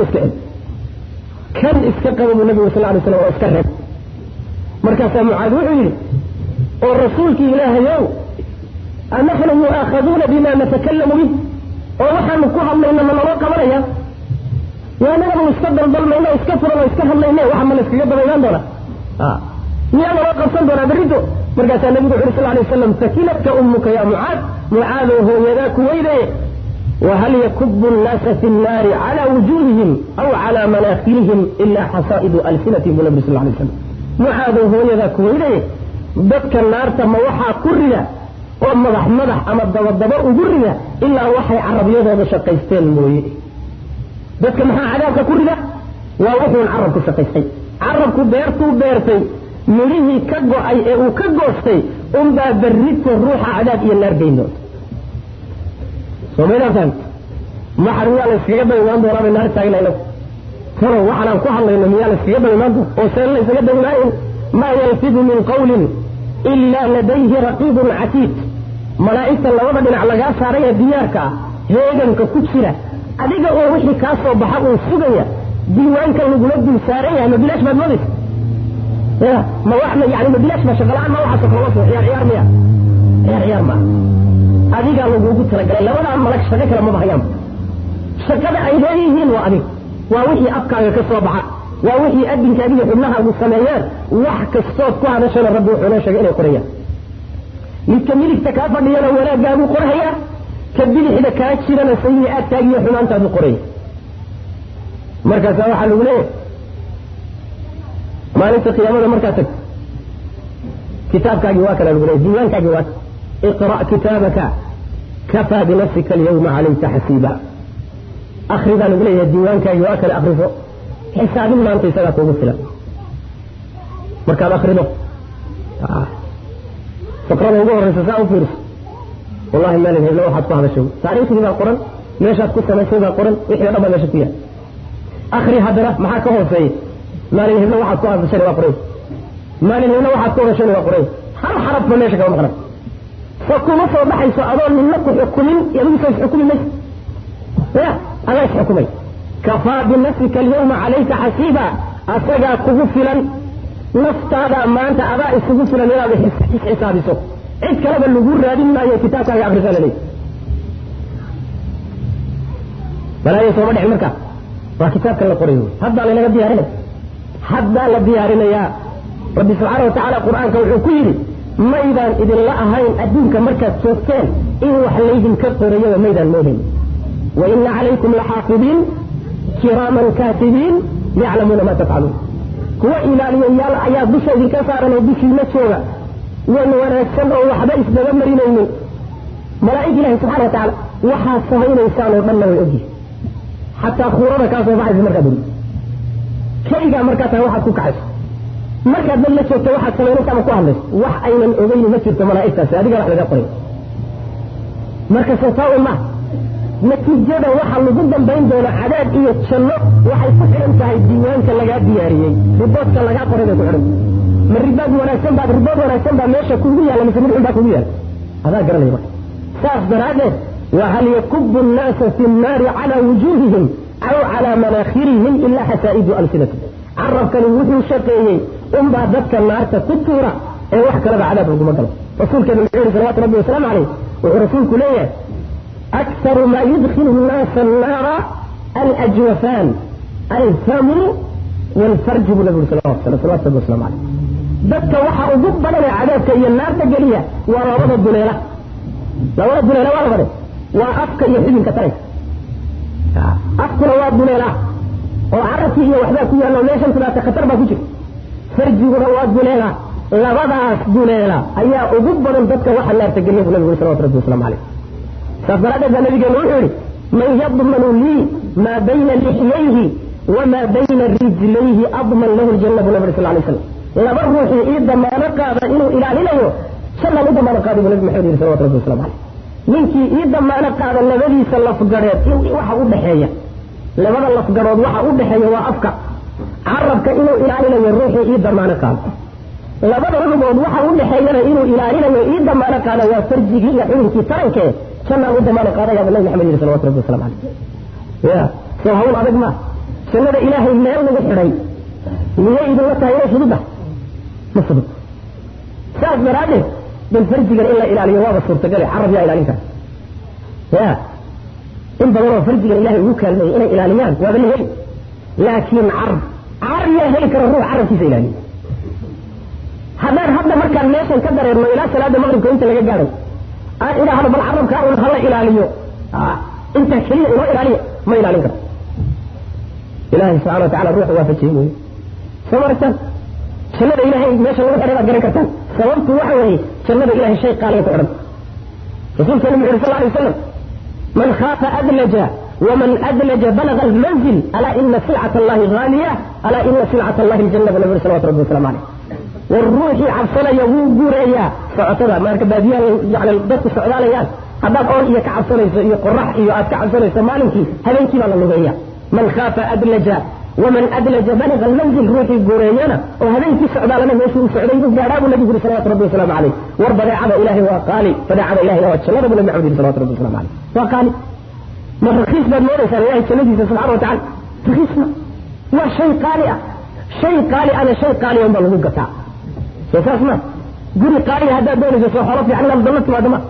استقبل النبي صلى الله عليه وسلم واستقرب مركز معاذ وعيري والرسول كي إله يوم أنحن مؤاخذون بما نتكلم به ونحن نكوها من نواقع مريا وأنا لم استقبل ضلنا اسكفر ولا اسكفر لنا وحمل اسكفر لنا دولا نعم وقف صندونا بريدو مرقى النبي صلى الله عليه وسلم ثكلتك أمك يا معاذ هو يذاك ويده وهل يكب الناس في النار على وجوههم أو على مناخرهم إلا حصائد ألسنتهم النبي صلى الله عليه وسلم معاذ هو يذاك ويده ذاتك النار تم وحى كرنا ومضح أما الضباء وقرنا إلا وحي عربية بشقيستين موي ذاتك محا عذابك كرنا ووحي عربك شقيستين عربك بيرتي مريه كجو أي وكجوستي بaa berrito ruuxa cadaab iyo naar geyno soomaaliyaan ma xariyaan iskaga baydaan doonaa naar taaglayno taro waxaan ku hadlayno miyaan iskaga baydaan oo seen iskaga baydaan ma yalfidu min qawlin illa ladayhi raqibun atid malaa'ikta labada dhinac laga saaray diyaarka heeganka ku jira adiga oo wixii ka soo baxa uu sugaya diiwaanka lagu la dul saaray ama bilaash baad wadis ما واحنا يعني ما بلاش ما شغلان ما واحد خلاص عيار ميا عيار ما هذه قالوا جوجو ترى لا ولا مالك شغله ما بهيام شغله ايديهين وادي ووحي افكار كصبعه ووحي ادن كبير حنها والسمايات وحك الصوت كو هذا شنو ربي وحنا شغله قريه يكمل التكافؤ اللي ولا جابوا قريه كبير اذا كانت شيء سيئات تاجي حنان تاع قريه مركز واحد له ما ليس قيامه مركاتك كتابك جواك الأولى ديوانك جواك اقرأ كتابك كفى بنفسك اليوم عليك حسيبا أخرج عن الأولى ديوانك جواك لأخرجه حساب ما أنت سلك ومثلا مركب أخرجه فقرأ موضوع الرسالة وفيرس والله ما لنهي لو حطوا هذا الشيء تعريف من القرآن ليش هتكون سنة القرآن إحنا ربنا لا شفيها أخري هذا ما هو سيد ما لنهي لو حطوا هذا الشيء وقرأ ما لنهي لو حطوا هذا الشيء وقرأ حرف من ليش كمان خلاص فكل مصر بحي سؤالون من لك حكمين يبي حكمين ليش لا أنا حكمين كفى بنفسك اليوم عليك حسيبا أسجى كفلا نفط هذا ما أنت أباء السجوفلا لا بحس حسابي سوء إيش كلام اللجور هذه ما هي كتابك يا أخي رسالة لي ولا يسوى بدع مركا وكتابك اللي قريه هذا اللي نقدي هارنا هذا اللي هارنا يا ربي سبحانه وتعالى قرآن كوحكيري ميدان إذن لا أهين أدينك مركز سوستين إنه وحليدن كفر يوم ميدان مهم وإن عليكم لحافظين كراما كاتبين يعلمون ما تفعلون هو إلى يال عياد بشر كسارنا وبشي مسورة وأنا السمع وحدا إسلام مرينين ملائكة الله سبحانه وتعالى وحاسبين إنسان ومنه ويؤدي حتى خورنا كاسوا بعض المركز كيف مركزها واحد كوكعس markaad meel la joogto waxaad samaynaysaa ma ku hadlayso wax aynan ogeyn ma jirto malaa'igtaasi adiga wax laga qoray marka soo ma natiijada waxa lagu dambayn doona cadaab iyo janno waxay ku xiran tahay diiwaanka laga diyaariyay riboodka laga qoray ku xiran ma ribood wanaagsan baa meesha kugu yaala mise mid baa kugu yaala adaa garanay marka saas daraadeed wa hal yakubbu an-nas fi an-nar ala wujuhihim aw ala manakhirihim illa hasaidu alsinatihim عرفك الوحي الشقيين بعد ذلك النار تكتورة وحكى لها عذاب الجمال رسولك من العير صلوات ربي والسلام عليه ورسولك ليه أكثر ما يدخل الناس النار الأجوفان الفم والفرج بالنبي صلوات ربي والسلام عليه ذلك وحى أضب لنا عذابك هي النار تجلية وروض الدنيا لو ورد الدنيا ولا غيره وأفكر يحيي كتريك أفكر رواد الدنيا وعرفتي هي وحدها كلها لو ليش انت لا تخطر بكتير فرجي ورواد دوليلا لبضع دوليلا أي أضبر ضدك واحد لا تجنيه النبي صلى الله عليه وسلم عليه ففرد النبي قال من يضمن لي ما بين لحييه وما بين رجليه أضمن له الجنة النبي صلى الله عليه وسلم لبروحي إذا ما نقى إنه إلى عليه صلى الله ما نقى النبي محمد صلى الله عليه وسلم عليه منك إذا ما نقى النبي صلى الله عليه وسلم وحق بحياه لماذا الله فقرود وحا أبحي وأفكا عربك إنه إلى روحي إيدا ما نقال labada rugood waxa u dhaxeeyana inuu ilaalinayo ii damaana qaada waa farjigi iyo xubinkii taranke janna u damaana qaadaya nabi maxamed sallallahu alayhi wasallam ya soo hawl adag ma jannada ilaahay meel lagu xiray miyay idin la tahay fududa ma fudud saas daraaddeed bal farjiga in la ilaaliyo waa suurtagal carab yaa ilaalin kara ya in badan oo farjiga ilaahay ugu kaalmay inay ilaaliyaan waa bal heli laakiin carab yaa heli kara ruux carabkiisa ilaaliyo hadda markaan meeshan ka dareerno ilaa salaada maqribka inta laga gaadhay aan idhaahdo bal carabka un hala ilaaliyo inta keliya inoo ilaaliya ma ilaalin karo ilaahay subxana wataala ruuxa waafajiyey mooye soo maragtaan jannada ilaahay meesha lagu xidhay baad garan kartaan sababtu waxa weeye jannada ilaahay shay qaaliya ku xidhan rasuulkeenu muxuu sal alay wasalam man khaafa adlaja ومن أدلج بلغ المنزل ألا إن سلعة الله غالية ألا إن سلعة الله الجنة والنبي صلوات ربه وسلامه عليه والروح عبصنا يوم جوريا فاعتبر ما كباديا يعني الضغط السعودية هذا قول إياك عبصنا يقرح إياك عبصنا يسمالك هذا يمكن على اللغوية من خاف أدلج ومن أدلج بلغ المنزل روحي جوريانا وهذا يمكن السعودية لنا يشوف السعودية جاراب النبي صلوات ربه وسلامه عليه وربنا عبا إلهي وقالي فدعا إلهي واتشلر بن معود صلوات ربه وسلامه عليه وقالي ما رخيص بالمورس على الله سنجي سبحانه وتعالى رخيصنا وشيء قالي أنا شيء قالي يوم الله قطع سيساسنا قولي قالي هذا دولي جسو حرف يعني الضلت بعد ما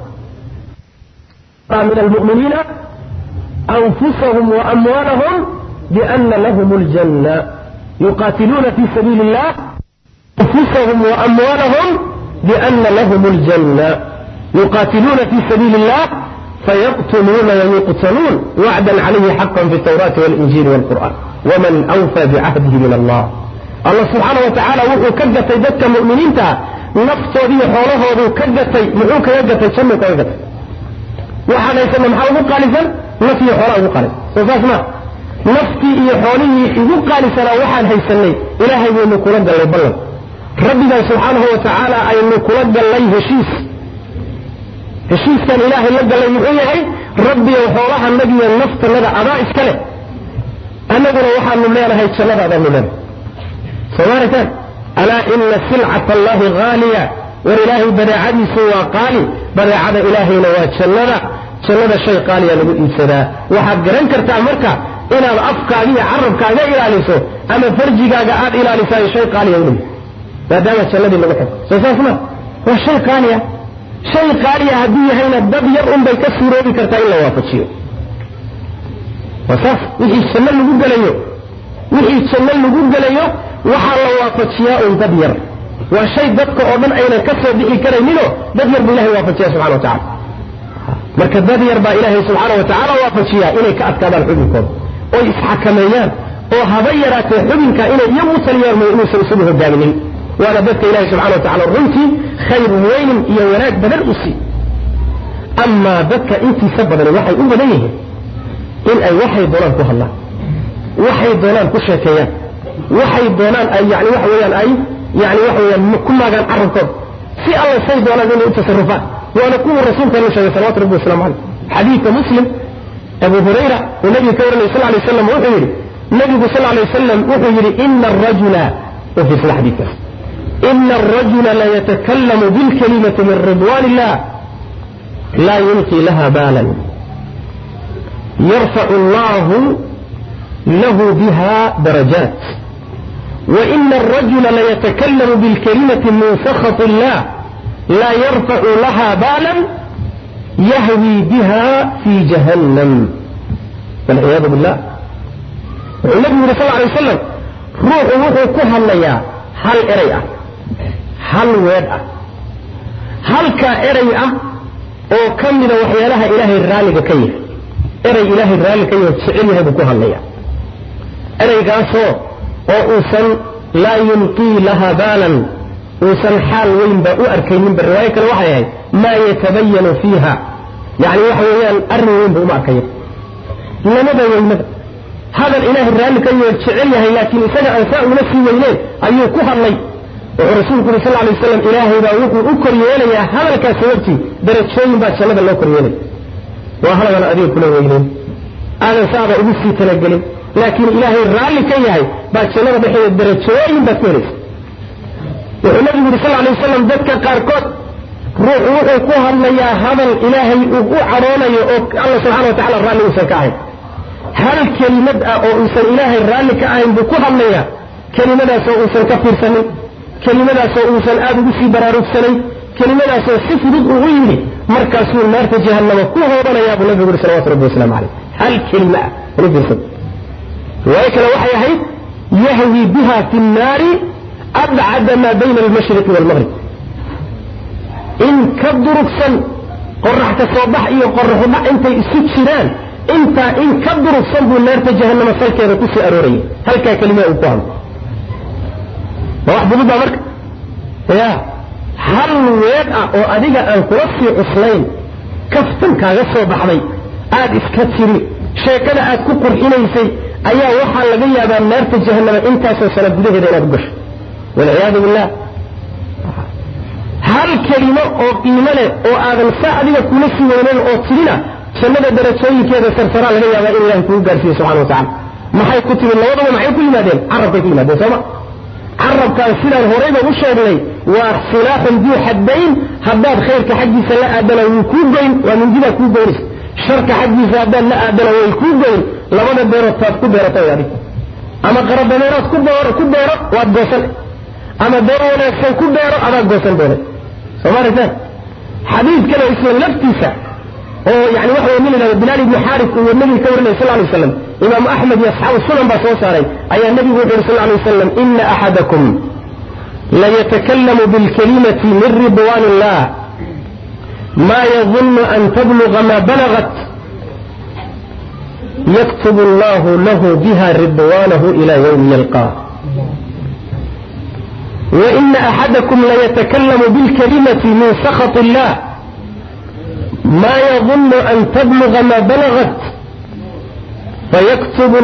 من المؤمنين أنفسهم وأموالهم بأن لهم الجنة يقاتلون في سبيل الله أنفسهم وأموالهم بأن لهم الجنة يقاتلون في سبيل الله فيقتلون ويقتلون وعدا عليه حقا في التوراة والإنجيل والقرآن ومن أوفى بعهده من الله الله سبحانه وتعالى وحو كجتي ذاتك مؤمنين تا نفط ذي حوله وحو كجتي محوك يجتي شمك ويجتي وحانا يسمى محاوه قالسا نفي حوله قالسا وفاسنا نفتي إيه حوله إذو قالسا وحان هيسني إلهي ونقلق الله بلد ربنا سبحانه وتعالى أي نقلق الله هشيس كان إلهي لقى الله يحيي ربي وحولها النبي النفط لدى أضاء إسكاله أنا أقول وحا من ليلة هاي تشلد هذا من سوارة ألا إن سلعة الله غالية والإلهي بدأ عدي سوى قالي بدأ عدى إلهي نوات شلد شيء قالي لقد إنسدا وحد قرن كرتا مركا إلى الأفقى لي عرب كاقا إلى لسو أما فرجي كاقا إلى لسان شيء قالي يولي فدامت شلد اللي بحث سوساسنا والشيء قالي شيء قالي هديه هنا الدبير بيكسر بكرتا إلا وافتشيه وصف وحي السنة اللي قد ليه وحا الله وافتشيه الدبير وشيء دبك أوضن أين كسر به كري منه دبير بالله وافتشيه سبحانه وتعالى مركز دبير با إلهي سبحانه وتعالى وافتشيه إليك أتكاد الحبكم ويسحك ميان وهبيرات حبك إلي يموت اليوم يسلسله الدامنين وأنا بدك إلهي سبحانه وتعالى الرنتي خير وين يوراك بدل أسي أما بدك أنت سبب الوحي أولا ليه إن أي وحي دولان كوها الله وحي دولان كشاكيان وحي دولان أي يعني وحي يعني وحي كل ما كان عرفكم في الله سيد دولان ذي التصرفات ونقول الرسول كان يشهد صلوات ربه والسلام عليه حديث مسلم أبو هريرة والنبي كورن صلى الله عليه وسلم وحيري النبي صلى الله عليه وسلم وحيري إن الرجل وفي الحديث إن الرجل لا يتكلم بالكلمة من رضوان الله لا يلقي لها بالا يرفع الله له بها درجات وإن الرجل لا يتكلم بالكلمة من سخط الله لا يرفع لها بالا يهوي بها في جهنم والعياذ بالله النبي صلى الله عليه وسلم روح كها الليا هل إريئة هل ويدأ هل كإريئة أو كم من وحيالها إلهي الرالي بكيه إري إلهي الرالي كيه وتسعينها بكوها الليا إري قاسو أو أوسن لا يلقي لها بالا أوسن حال وين بأو أركيين بالرواية الوحي ما يتبين فيها يعني وحيان أرني وين بأو أركيين لما بيين هذا الإله الرالي كيه وتسعينها لكن إسانا أنساء نفسي وينين أيو كوها اللي ورسولك صلى الله عليه وسلم إلهي باوكو أكر يولي هذا الكاسورتي درت شيء بعد سنة الله أكر يولي وهذا أنا أدير كله وينين أنا صعب أبسي تنقلي لكن إلهي الرالي كيهي بعد سنة بحي درت شيء بعد كوريس والنبي صلى الله عليه وسلم ذكى قاركوت روح كوها يا هذا الإلهي وعرونا الله سبحانه وتعالى الرالي وسكاهي هل كلمة أو إنسان إلهي الرالي كاهي بكوها يا كلمة سوء إنسان كفر سنة كلمة سوء إنسان آدم سي براروك سنة كلمة سوء سفر أغيري مركز النار جهنم كوها وضنا يا أبو النبي صلى الله عليه وسلم عليه هل كلمة ربي صدق وهكذا وحي هيد يهوي بها في النار أبعد ما بين المشرق والمغرب إن كبرك سن قرح تصبح إيه قرح ما أنت سكسران أنت إن كبرك سن بالنار جهنم سلك هذا كسي أروري هل كلمة أقوام واحد بلد أمرك يا هل ويدع وأديك أن ترفي أصلين كفتن كاغسو بحضي آد إسكتسري شاكنا آد كبر إليسي أيها وحا لغيها بأن نار جهنم أنت سنة بده إلى بقش والعياذ بالله هل كلمة أو قيمة أو آدم ساعدين كل سوينين أو ترينا سنة درجوي كذا سرسرا لغيها بأن الله يقول فيه سبحانه وتعالى ما حي كتب الله وضع معي كل مادين عرب كل مادين سمع عرب كان سنة الهريبة وشعر لي وسلاح ذو حدين هباد خير كحدي سلاء أدنى ويكون بين ومن جدا كون بين شرك حدي سابان لا أدنى ويكون بين لمن الديرات كون بيرات يعني أما قرب بيرات كون بيرات وأدوسل أما ديرات كون بيرات أما أدوسل بيرات سمعت حديث كان اسمه نفتيسة يعني واحد من بلال بن حارث والنبي كورنا صلى الله عليه وسلم إمام أحمد يصحاب السنن بصوص عليه أي النبي صلى الله عليه وسلم إن أحدكم لا يتكلم بالكلمة من رضوان الله ما يظن أن تبلغ ما بلغت يكتب الله له بها رضوانه إلى يوم يلقاه وإن أحدكم لا يتكلم بالكلمة من سخط الله ما يظن أن تبلغ ما بلغت فيكتب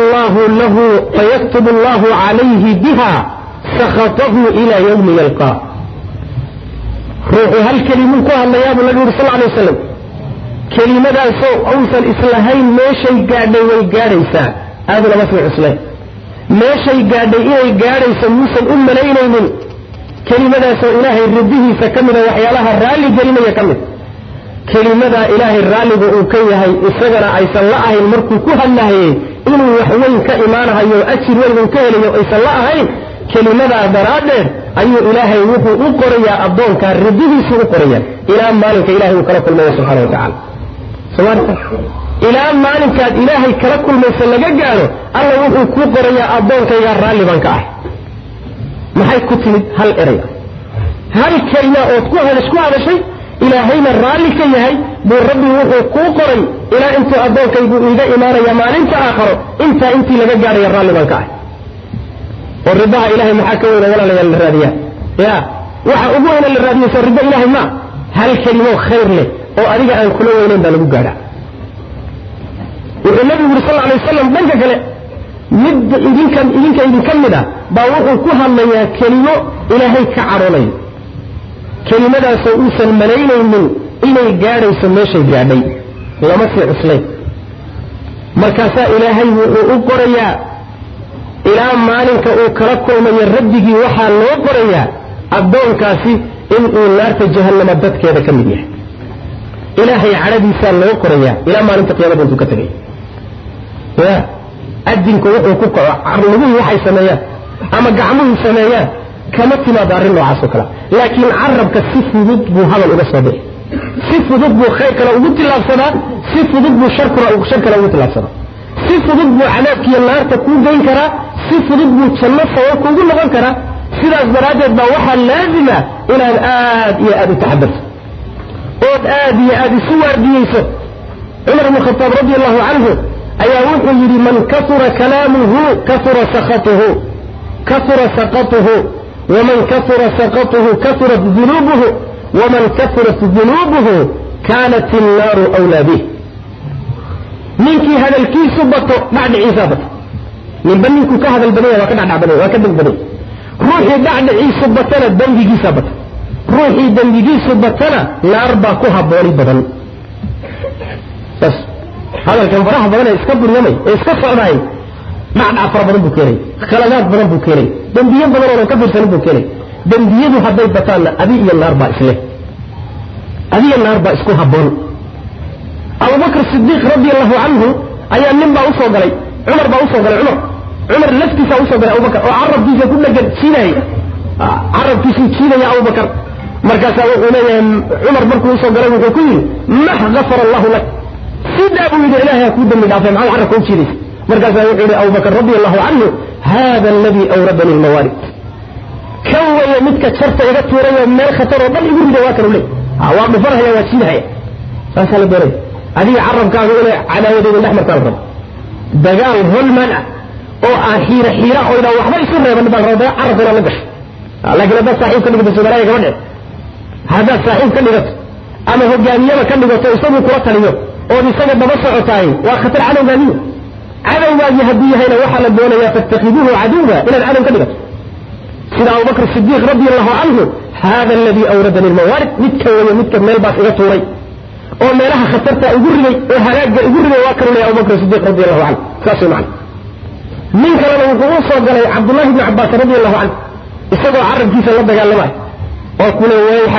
الله عليه بها سخطه إلى يوم يلقاه روح هل كلمة الله يا أبو النبي صلى الله عليه وسلم كلمة سوء أوصل إسلاهين ما شيء قاعد ويقاريسا هذا لا مسمع إسلام ما شيء قاعد يقاريسا موسى الأمة لينا من كلمة سوء إلهي الربه سكمل وحيالها الرالي جريمة يكمل كلمة إلهي الرالي بأوكيها إسغر أيسا الله المركو كوها الله إنه وحوين كإيمانها يؤثر والمنكهل يؤيسا الله كلمة درادر أي إلهي وحو أقريا أبدون كالربه سوء أقريا إلى مالك إلهي وكرك المولى سبحانه وتعالى سمعت إلى مالك إلهي كرك المولى قالوا الله وحو كوقريا أبدون كيغا الرالي بانكاه ما هي كتلت هل إريا هل كلمة أتكوها نشكوها هذا شيء إلهينا الرالي كيهي بالرب وحو كوقري إلى أنت أبدون كيقول إذا إمارة يمان أنت آخر أنت لقى يا الرالي بانكاه والرضا إلهي محاكمين ولا ليال الرادية يا وحا أبوهنا للرادية فالرضا إلهي ما هل كلمة خير له وأريد أن كلوا وينين دالبو قادا والنبي صلى الله عليه وسلم بنك كلا مد إذن كمدا باوحو كوها ليا كلمة إلهي كعرولي كلمة سوءوسا ملايين من إلي قادا يسميشي قادي لمسي عسلي مركاسا إلهي وقريا إلى مالك أكركم من يردك وحا لو قريا أبدون كاسي إنه النار جهنم أبدت كذا كمية إلهي عربي سال لو قريا إلى مالك قيامة بنتو كتبه أدينك وحوكوك عرمه وحي سمايا أما قعمه سمايا كما تما دارين وعاسوكلا لكن عربك سيف ضدبه هذا الأبصى سيف ضدبه خير كلا وقلت الله صدا سيف ضدبه شرك كلا وقلت الله صدا سيف ضدبه عذابك النار تكون بين كرا سيف ضدبه تشنفه وكون لغن كرا سيدا الزراجة بوحا لازمة إلى الآد يا أبي تحدث قد آد يا أبي سور ديسه عمر بن الخطاب رضي الله عنه أيوه يري من كثر كلامه كثر سقطه ومن كثر سقطه كثرت ذنوبه ومن كثرت ذنوبه كانت النار أولى به منك هذا الكيس بطو بعد عصابته من بنيك كهذا البنية وكذا البنية روحي بعد عصابتنا دنجي جسابته روحي دنجي جسابتنا لأربع كوها بولي بدن بس هذا كان فراح بدنا يسكبر يومي يسكبر معي مع عفر بدن بكيري خلالات بدن بكيري دنبيين بدن ولا كبر سنة بكيري dembiyadu hadday bataanna adi iyo naar baa isle adiga naar baa isku habboon abubakr sidiiq radiallahu canhu ayaa nin baa usoo galay cumar baa usoo galay cumar laftiisa usoo galay abubakar oo carabkiisa ku dhagan jiidaya carabkiisuu jiidaya abubakar markaasaa wuxuu leeyahay cumar markuu usoo galay wuxuu ku yidhi max gafara allahu lak sidaa buu yidhi ilaahay ha kuu dembi dhaafay maxaad carabka u jiidaysa markaasaa wuxuu yidhi abubakar radiallahu canhu hada aladii awradani lmawaarid kan weeye midka jarta iga tuurayoo meel khatar oo dhan igu riday waa kanu leey waa dhufanhaya waa jiidahaya saasaa la doonaya adiga carabkaaga inay cadaawadeeda dhex martaan rabo dagaal holman ah oo aan xiira oo idhaa waxba isu reeban baan raba carabka inaad la gasho laakiin haddaad saaxiib ka dhigato soomaalaya gaba dhec haddaad saaxiib ka dhigato ama hogaamiyaba ka dhigato isaguu kula taliyo ood isaga daba socotaay waa khatar cadowgaadiyo cadowgaagii hadduu yahayna waxaa la doonayaa fattakiduuhu caduwa inaad cadow ka dhigato sida abubakr sidiiq radiallahu canhu hada aladii awradani lmawaarid midka weeye midka meel baas iga tuuray oo meelaha khatarta igu riday oo halaagga igu riday waa kanu leeyahay abubakr sidiiq radiallahu canhu saas way macna nin kalena wuxuu u soo galay cabdullahi ibni cabbaas radiallahu canhu isagoo carabkiisa la dagaalamay oo kule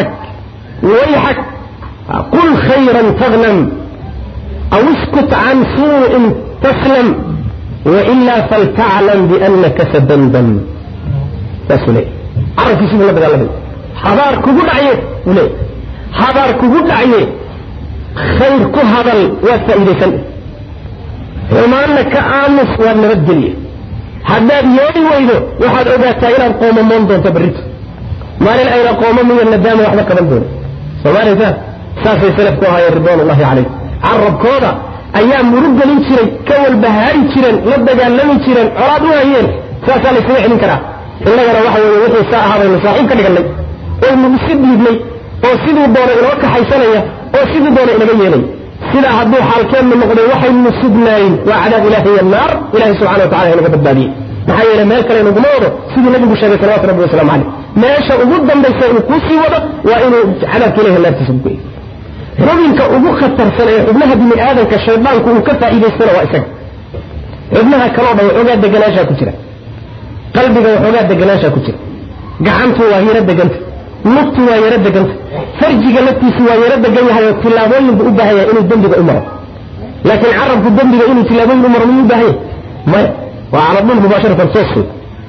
wayxak qul khayran taghnam aw iskut can suu'in taslam wailaa faltaclam biannaka sadandam saasuu leeyahy carabkiisii buu la dagaalamay habaar kugu dhacye buu leeyahy habaar kugu dhacye khayr ku hadal waad faa'iidaysan xumaanna ka aamus waad nabadgeliye haddaad yeedhi weydo waxaad ogaataa inaad qoomamoon doonto berrito maalin ayna qoomamiyo nadaama waxba qaban doona soomaaliysa saasay salafku ahaayeen ridwaanullahi calayh carabkooda ayaa murug gelin jiray ka walbahaari jireen la dagaalami jireen colaad u hayeen saasaa laysaga celin karaa innagana waxa weeye wixii saa ahaa baynu saaxiib ka dhigannay oynu isi dhiibnay oo siduu doona inoo kaxaysanaya oo siduu doona inaga yeelay sidaa hadduu xaalkeennu noqday waxaynu sugnayn waa cadaab ilahi iyo naar ilahi subxana wa tacala inaga badbaadiyey maxaa yeele meel kale inaguma wado siduu nabigu sheegay salawatu rabbi wasalaamu caleyh meesha ugu dambaysa inuu kuu sii wado waa inuu cadaabka ilahi naartiisa ku geeyo xubinka ugu khatarsan ee xubnaha bini aadamka shaydaanku uu ka faa'iidaystana waa isaga xubnaha kaloo dhan waxoogaa deganaanshaa ku jira qalbiga waxoogaa deganaanshaa ku jira gacantu waa yaro deganta lugtu waa yaro deganta farjiga laftiisu waa yaro degan yahay oo tillaabooyinku u baahan yahay inuu dembiga u maro laakiin carabku dembiga inuu tillaabooyin u maro miyuu u baahan yahay maya waa cala dul mubaasharatan toosay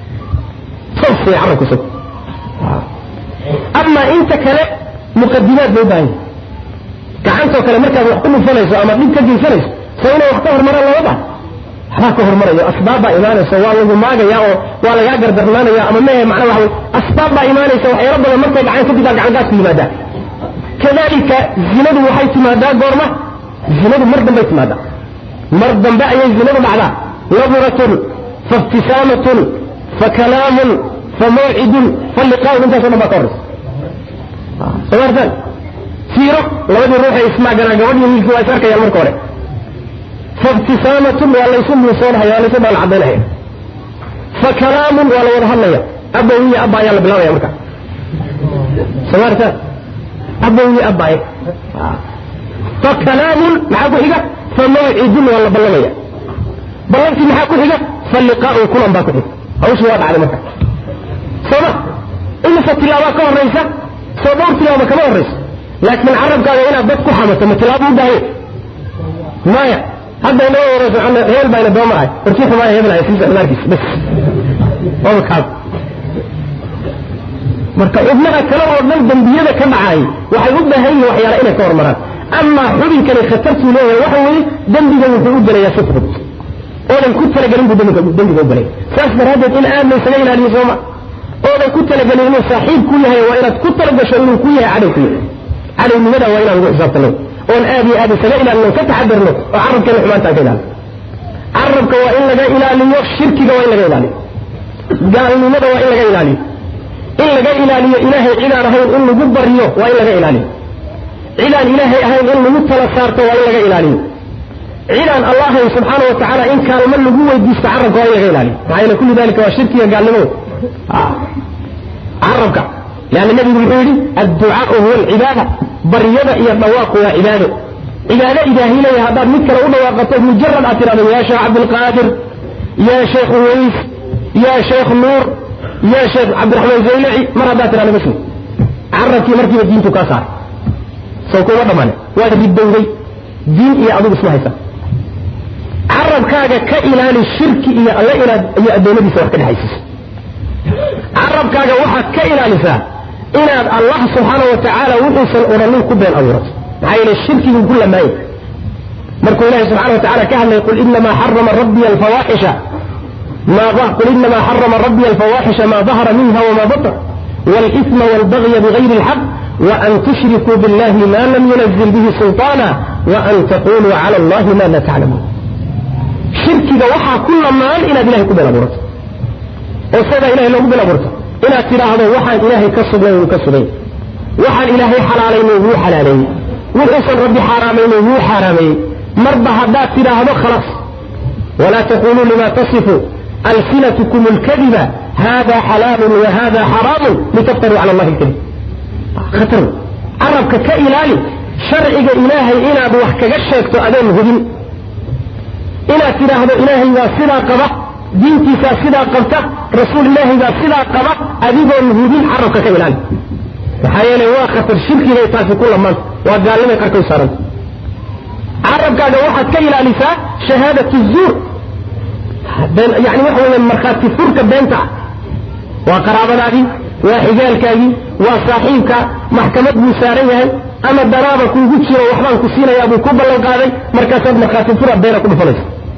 carabku isagu amaa inta kale muqadimaad bay u baahan yahay gacantoo kale markaad wax ku dhufanayso ama dhib ka geysanayso soo inay wax ka hormaraan lama baa waxbaa ka hormarayo asbaab baa imaanaysa waa lagu maagaya oo waa lagaa gardarnaanaya ama mehe macna waxa wey asbaab baa imaanaysa waxyaalo badan markay dhacaan kadib baa gacangaas ku yimaadaa kadalika zinadu waxay timaadaa goorma zinadu mar dambay timaadaa mar dambe ayay zinadu dhacdaa nadratun faibtisaamatun fakalaamun famawcidun faliqaa'un intaasoo dhan baa ka horraysa soo martaan fiiro labadii ruuxay ismaaganaa gabadhiyo wiilkii waa is arkayaan marka hore faibtisaamatun waa laysu muusoonahaya waa laysu dhaal cadaynahaya fakalaamun waa la wada hadlaya abowiya abba ayaa la bilaabaya marka soo martaan abowiya abbaye fakalaamun maxaa ku xiga famawcidun waa la ballamaya ballantii maxaa ku xiga faliqaa'un kulan baa ku xiga hawshu waa dhacday marka sooma imisa tilaabaa ka horraysa soo dhowr tilaaba kama horrayso laakiin carabkaaga inaad dad ku xamato ma tilaabo u baahan maya hadda inoo warayso heel baa ina doomarahay warkii xumaaya hebel hay siisa naarkiis bas kaas marka xubnaha kale oo dhan dembiyada ka dhacay waxay u baahan yihiin waxyaala inay ka hormaraan amaa xubinkani khatartuu leeyahay waxa weeye dembiga wuxuu u gelayaa si fudud oodan ku talagelin buu dembiga u gelaya saas daraaddeed in aad laysaga ilaaliyo sooma oodan ku talagelin inuu saaxiib ku yahay waa inaad ku talagasho inuu ku yahay cadow ku yahay cadownimada waa inaan ugu xisaabtano oon aad iyo aad isaga ilaalino ka taxadarno oo carabkeena xumaantaan ka ilaalino carabka waa in laga ilaaliyo shirkiga waa in laga ilaaliyo gaalnimada waa in laga ilaaliyo in laga ilaaliyo ilaahay cidaan ahayn in lagu baryo waa in laga ilaaliyo cidaan ilaahay ahayn in lagu tala saarto waa in laga ilaaliyo cidaan allah ahayn subxaana wa tacaala in kaalmo lagu weydiisto carabka waa in laga ilaaliyo maxaa yeele kulli dalika waa shirkiga gaalnimo carabka leanna nebigu wuxuu yidhi adducaau huwa alcibaada baryada iyo dhawaaqu waa cibaado cibaado ilaahay leeyahay haddaad mid kale u dhawaaqato mujarad aad tidhahdo yaa sheekh cabdilqaadir yaa sheekh uways yaa sheekh nuur يا شيخ عبد الرحمن الزيلعي مرة باتر أنا بسمي عرفتي مركبة دين تكاسر سوكو وضمانه واحد بالدوري دين يا أبو اسمها هيسا عرب كاجا كإلى للشرك يا الله إلى الدنيا بسوء كده حيسس عرب كاجا واحد كإلى لسا إلى الله سبحانه وتعالى وحسن أرنين كبير الأوراد عين الشرك من كل ما يك مركو الله سبحانه وتعالى كهلا يقول إنما حرم ربي الفواحش قل إنما حرم ربي الفواحش ما ظهر منها وما بطن والإثم والبغي بغير الحق وأن تشركوا بالله ما لم ينزل به سلطانا وأن تقولوا على الله ما لا تعلمون شركي وحى كل ما إلى إلهي كبير الأوراد وصيدا إلهي لو كبير الأوراد إلى ترى هذا وحى إلهي كسبين وكسبين وحى إلهي حلالين وهو حلالين وحسن ربي حرامين وهو حرامين مرضى هذا ترى هذا خلاص ولا تقولوا لما تصفوا ألسنتكم الكذبة هذا حلال وهذا حرام لتفتروا على الله الكذب خطر عربك كإلهي شرعك إلهي إنا بوحك جشك أدين هدين إنا ترى هذا إلهي وصدا قضى دينتي صدا قضى رسول الله وصدا قضى أدين هدين عربك كإلهي فحيالي هو خطر شركي ليتا في كل من وقال لنا كركو سارا عربك هذا واحد كإلهي شهادة الزور يعني وحوى المرخات فرك بينتا وقرابة هذه وحجالك وصاحبك محكمة مسارية أما الدرابة كل جتشي وحبان كسينا يا أبو كوبا لو قاضي مركزات مرخات فرق بينك وبفلس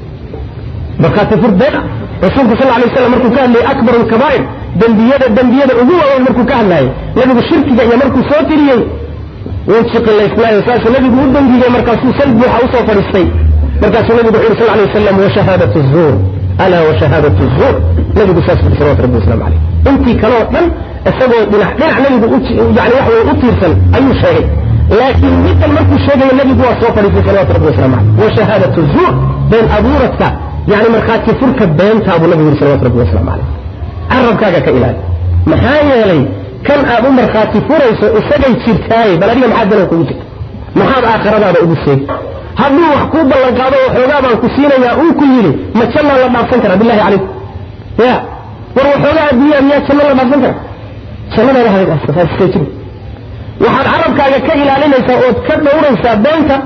مرخات فرق بينك رسولك صلى الله عليه وسلم مركو كان لأكبر الكبائر دنبيادة أبوه ومركو كان لاي لأنه بالشرك جاء مركو صوتي وانشق الإسلام وساسه النبي بيقول دنبيادة مركزو سلب وحوصة وفرستي مركزو النبي صلى الله عليه وسلم وشهادة الزور ألا وشهادة الزور الذي بساس بسرعة ربي والسلام عليه انتي كلام من السبب دلع النبي يعني وحوى أطيرسا أي شيء لكن مثل مركو الشيء الذي هو صوت لي بسرعة ربي والسلام عليه وشهادة الزور بين أبورتك يعني مرخات فرك بين تابو النبي بسرعة ربي والسلام عليه عرب كاكا كإلهي محايا لي كان أبو مرخات فريس السجن شركاي بلدي محادنا كوجك محاد آخر هذا أبو السيد هذا وحكوب الله قاضي وحجابا كسينا يا أوكيلي ما تشلنا الله ما سنكر بالله عليك يا وروح حجاب دي أن يتشلنا الله ما سنكر شلنا له هذا السيد وحد عرب كاجا كإلى لنا يسأود كذا ورنسا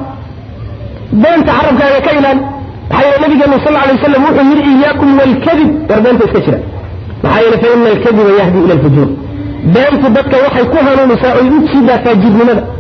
بنت عرب كاجا كإلى حي النبي صلى الله عليه وسلم وحي إياكم من الكذب وربنت استشرا حي فإن الكذب يهدي إلى الفجور بنت بدك وحي كهر نساء يتشدا فاجد من هذا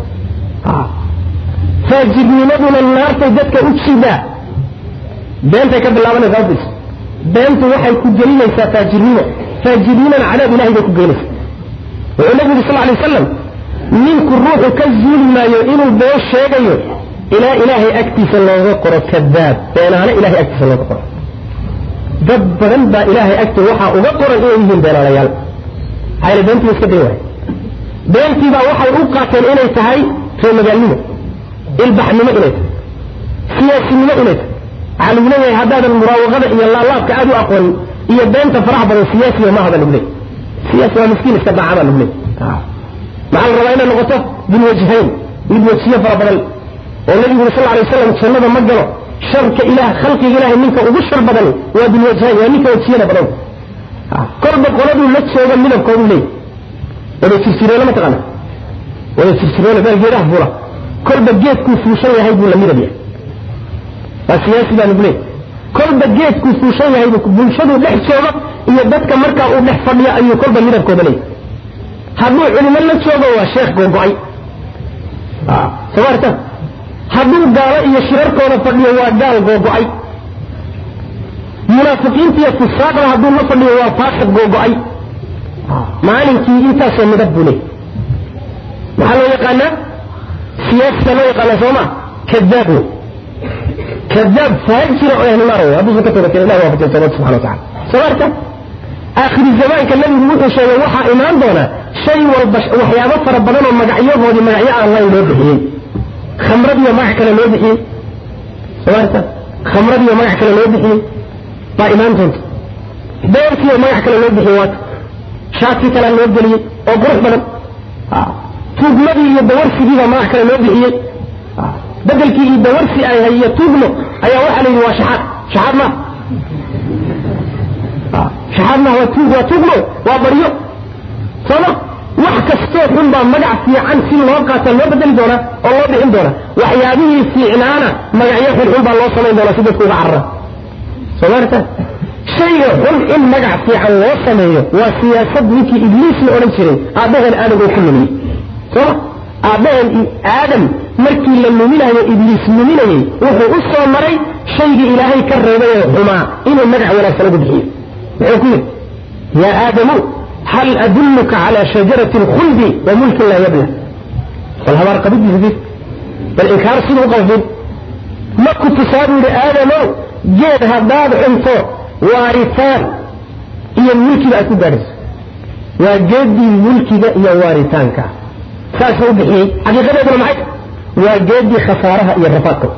فاجد من هذا النار تجدك أتشدا بنت كبر الله من غابس بنت وحي كجلين يسا فاجدين على إلهي كجلين والنبي صلى الله عليه وسلم منك الروح كالزول ما يؤين البيش شيئا إلى إلهي أكتس الله قرى كذاب بين على إلهي أكتس الله قرى دبرن با إلهي أكتس وحا وقرى إليهم بين عليال هاي بنتي يسكبه بنتي با وحا أقاتل إلي تهي في المجالين البحنمة إليك سياسيين إليك علمنا هذا المراوغة إيا الله كأدو أقول إيا بنت فرح بنا سياسي وما هذا الأبني سياسي ومسكين استبع عمل الأبني مع الروايين اللغته بالوجهين من وجهية فربنا والنبي صلى الله عليه وسلم تسلم مجره شرك إله خلق إله منك وبشر بدني وبالوجهين ومنك وجهية بدني قرب قرب لك شيئا من القوم لي ولا تفسيرون ما تغنى ولا تفسيرون بل جيره بولا قرب جيت كوسوشية هيد ولا ميرا بيه السياسي بقى نقول قرب جيت كوسوشية هيد بلشدوا لحد شوضة إيا بدك مركا ونحفظ لي أي قرب ميرا بكوبلي هذو علماء لا تشوفوا الشيخ قوقعي سوارته هذو قال يشرك ولا فضي هو قال قوقعي منافقين في الصادر هذو ما فضي هو فاسد قوقعي معنى كي انت سمدبني محلو يقالنا سياسة لا يقال سوما كذاب فاجر يعني مارو أبو زكاة ركي الله وفتح الله سبحانه وتعالى سوارته آخر الزمان كان النبي يقول شيء وحى إيمان دونا شيء وحيابات فربنا ومجعيه ودي مجعيه الله يلوبحيه خمردي ومعك للوبحيه سوارته خمردي ومعك للوبحيه با إيمان دونت بيركي ومعك للوبحيه وات شاكي كلا للوبحيه وقرح بنا توقمدي يدورسي بيها معك للوبحيه بدل كي يدورسي أي هي توقمه أي واحد لي وشحات شحات ما shahaadna waa tuugmo waa baryo sama wax kastoo xun baa magac fiican si loo qaato loo bedeli doona oo loo bixin doona waxyaabihii fiicnaana magacyo xun baa loo samayn doona si dadku uga carara soomaalita shayga xun in magac fiican loo sameeyo waa siyaasad ninkii ibliis la odhan jiray aabbahan aadam oo ku lumiyey soma aabbahan aadam markii la luminayo ibliis luminayay wuxuu u soo maray shaygii ilaahay ka reebay ee xumaa inuu magac wanaagsan ugu bixiyo muxuu ku yidhi yaa aadamu hal adulluka calaa shajarati alkhuldi wa mulkin laa yabla bal habaar qabidiisa dir bal inkaar siduu u qabfin ma ku tusaa buu yidhi aadamow geed haddaad cunto waaritaan iyo mulkiga aad ku gaadhayso waa geeddii mulkiga iyo waaritaanka saasuu u bixiyey xaqiiqadeeduna maxay waa geeddii khasaaraha iyo rafaadka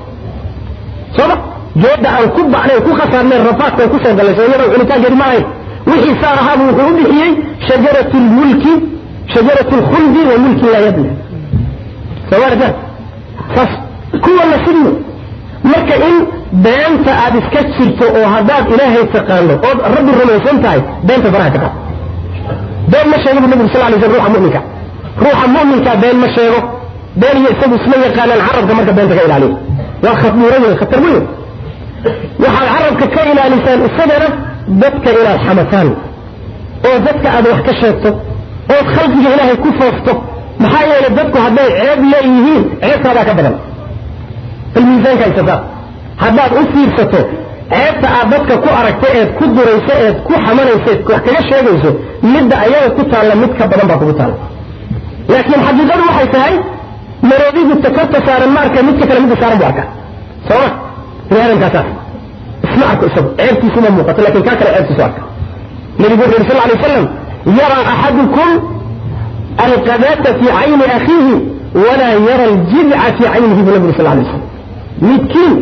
sooma geedda aan ku bacnayn ku khasaarnayn rafaadka ku soo galay soo iyadoo cunitaankeedi ma ahayn wixii saa ahaabu wuxuu u bixiyey shajaratu lmulki shajaratu lkhuldi wa mulki laa yabla soomaalita saas kuwana sidii marka in beenta aad iska jirto oo haddaad ilaahay taqaano ood rabbi rumaysan tahay beenta faraha ka qaad been ma sheego bu nabigu sal lay slam ruuxa mu'minka been ma sheego been iyo isagu isma yaqaanaan carabka marka beenta ka ilaaliya waa khadbuura weyn khatar weyn waxaad carabka ka ilaalisaan isagana dadka inaad xamataan oo dadka aad wax ka sheegto ood khalqiga ilaahay ku foofto maxaa yeelay dadku hadday ceeb leeyihiin ceebtaadaa ka badan filmiisaanka isataa haddaad u fiirsato ceebta aad dadka ku aragta eed ku durayso eed ku xamanayso eed wax kaga sheegayso midda ayaga ku taalla mid ka badan baa kugu taalla laakiin xaqiiqadu waxay tahay maroodigu takarta saaran ma arka midka kale midda saaran bu arka sooma bini aadamkaasaas isma arko isagu ceebtiisu ma muuqato lakin kaa kale ceebtiisu arka nabigu wuxu yidhi sal lay wasalam yaraa axadukum alqadaata fi cayni akhiihi walaa yara aljidca fi caynihi bu nabigu sal lay wasalam midkiin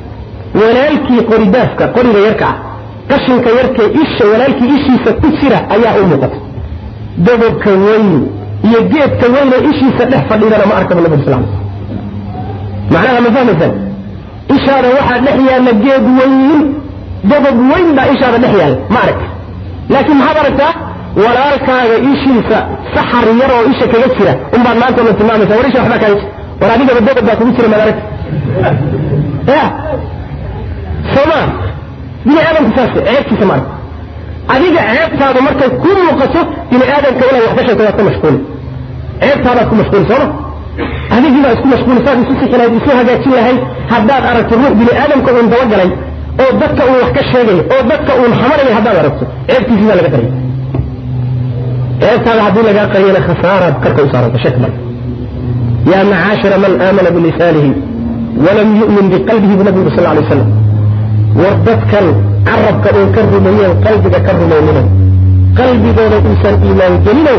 walaalkii qoridaafka qoriga yarka ah qashinka yarkee isha walaalkii ishiisa ku jira ayaa u muuqata dababka weyn iyo geedka weynee ishiisa dhex fadhiidana ma arka bu nabigu sal lay macnaha ma fahmaysaan ishaada waxaa dhex yaalla geed weyn dabab weyn baa ishaada dhex yaalla ma arag laakiin maxaad aragtaa walaalkaaga ishiisa saxar yar oo isha kaga jira unbaad maanta la tilmaamaysa war isha waxbaa kaaga jira war adigaba dabab baa kugu jira maad aragta ya sooma bini aadamku saas ceebtiisa ma arag adiga ceebtaadu markay ku muuqato bini aadamka inaad wax ka sheegto waad ka mashquuli ceebtaadaad ku mashquuli sooma adigii baa isku mashquuli saad isu sixi lahayd isu hagaajin lahayd haddaad aragto ruux bini aadamka uun dabagalay oo dadka uun wax ka sheegay oo dadka uun xamanaya haddaad aragto ceebtiisii baa laga qariyay ceebtaada haddii lagaa qariyana khasaaraad karka u saaranta shek mal yaa macaashira man aamana bilisaanihi walam yu'min biqalbihi bu nabigu sal lay wasalam war dadkan carabka uun ka rumeeyeen qalbiga ka rumaynina qalbigooda uusan iimaan gelinow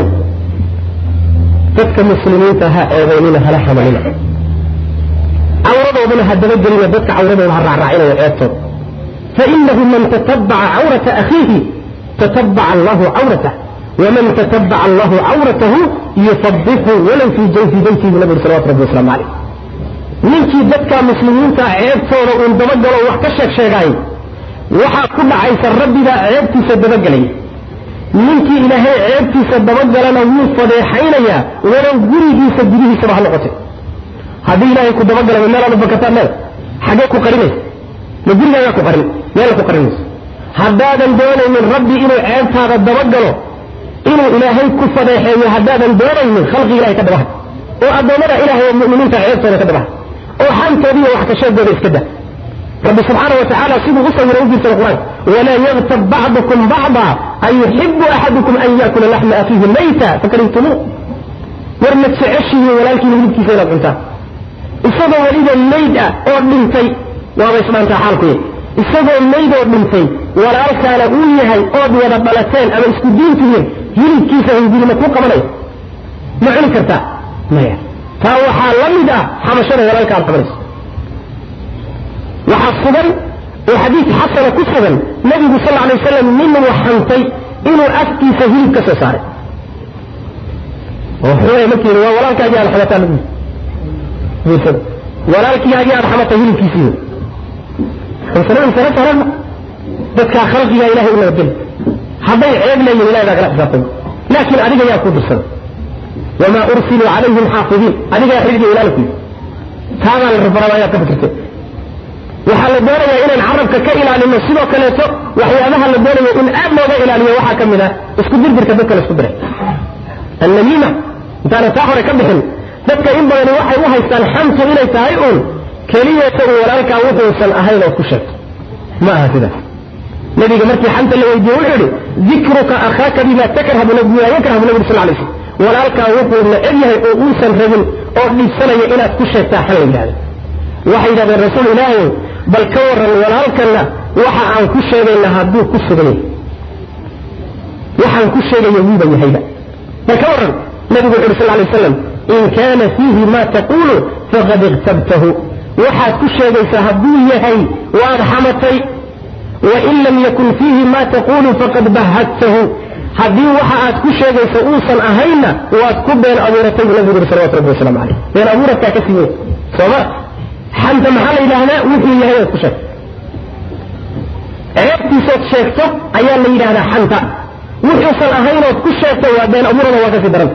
dadka muslimiinta ha eedaynina hala xamanina cawradoodana ha dabagelina dadka cawradooda ha raacraacinaya ceebtooda fainahu man tatabaca cawrata akhiihi tatabaca allahu cawratah waman tatabaca allahu cawratahu yufadixu walow fii jawfi beyti bu nabigu salawatu rabbi wasalaamu caleyh ninkii dadka muslimiinta ceebtooda uun dabagalo wax ka sheegaay waxaa ku dhacaysa rabbigaa ceebtiisa dabagelay ninkii ilaahay ceebtiisa dabagalana wuu fadeexaynayaa walow gurigiisa gudihiisaba ha noqotay haddii ilaahay ku dabagalaba meelaad u bakataan leeda xagee ku qarinaysa ma gurigaagaa ku qarin meela ku qarinaysa haddaadan doonaynin rabbi inuu ceebtaada dabagalo inuu ilaahay ku fadeexeeyo haddaadan doonaynin khalqi ilahay ka dabaha oo addoommada ilaahay oo mu'miniinta ceebtooda ka dabaha oo xantoodiiyo wax ka sheegooda iska da rabbi subxaana watacaala siduu u sawiray u fiirsada qur-aanka walaa yagtab bacdukum bacda ayuxibu axadukum an yaakula laxma akiihi mayta fakarihtumuu war ma jeceshihiin walaalkiina hilibkiisa inaad cuntaan isagoo weliba mayd ah oo dhintay waaba isdhaantaa xaalkuya isagoo mayd oo dhintay walaalkaana uu yahay ood wada dhalateen ama isku diintihiin hilibkiisa hingilima ku qabanaya ma cuni kartaa maya taa waxaa la mid ah xabashada walaalka aad qabanayso waxaa sugan oo xadiid xasana ku sugan nabigu sal alay wasalam nin waxantay inuu afkiisa hilib ka soo saaray oo xuray markii waa walaalkaagii aad xamataa nabi buusada walaalkiyaagii aad xamatay hilibkiisii xusanayn sana saran dadka khalqiga ilaahay u nabadgeli هذا عيب لي لا ذاك الحساب لكن أريد يا كودسون وما أرسلوا عليهم حافظين أريد أريد إلى لكم هذا الرباية كبرته وحال الدنيا إلى نعرفك كإلى للنصيب وكلته وحيانها الدنيا إن أبلغ إلى لي وحكم منها اسكبر بركبك الاسكبر النميمة كان تاخر كبحن ذلك إن بغني وحي استنحمت إلي تهيئون كلية ولك وحوصا أهينا وكشف ما هكذا نبي قمرتي حمت اللي يديون علي ذكرك أخاك بما تكره بنبي يكره بنبي صلى الله عليه وسلم ولك وحو إن إليه أوسا رجل أو لسنة إلى كشف تاحل إلهي وحي ذا الرسول إلهي بل كورا ولك وحا عن كشف إنها دو كشف وحا عن كشف يجيب يهيدا بل كورا نبي صلى الله عليه وسلم إن كان فيه ما تقول فقد اغتبته وحا كشف يسهبوه يهي وأرحمتي وإن لم يكن فيه ما تقول فقد بهته هذه وحا كشف يسأوصا أهينا وأتكب بين أمورتين نبي صلى الله عليه وسلم عليه بين أمورتك كثير صباح حمد محل إلى هنا وفي يهي كشف عيبتي صوت شيخته أيان لي هذا حمد وحوصا أهينا وكشفته وبين أمورنا وكثير درم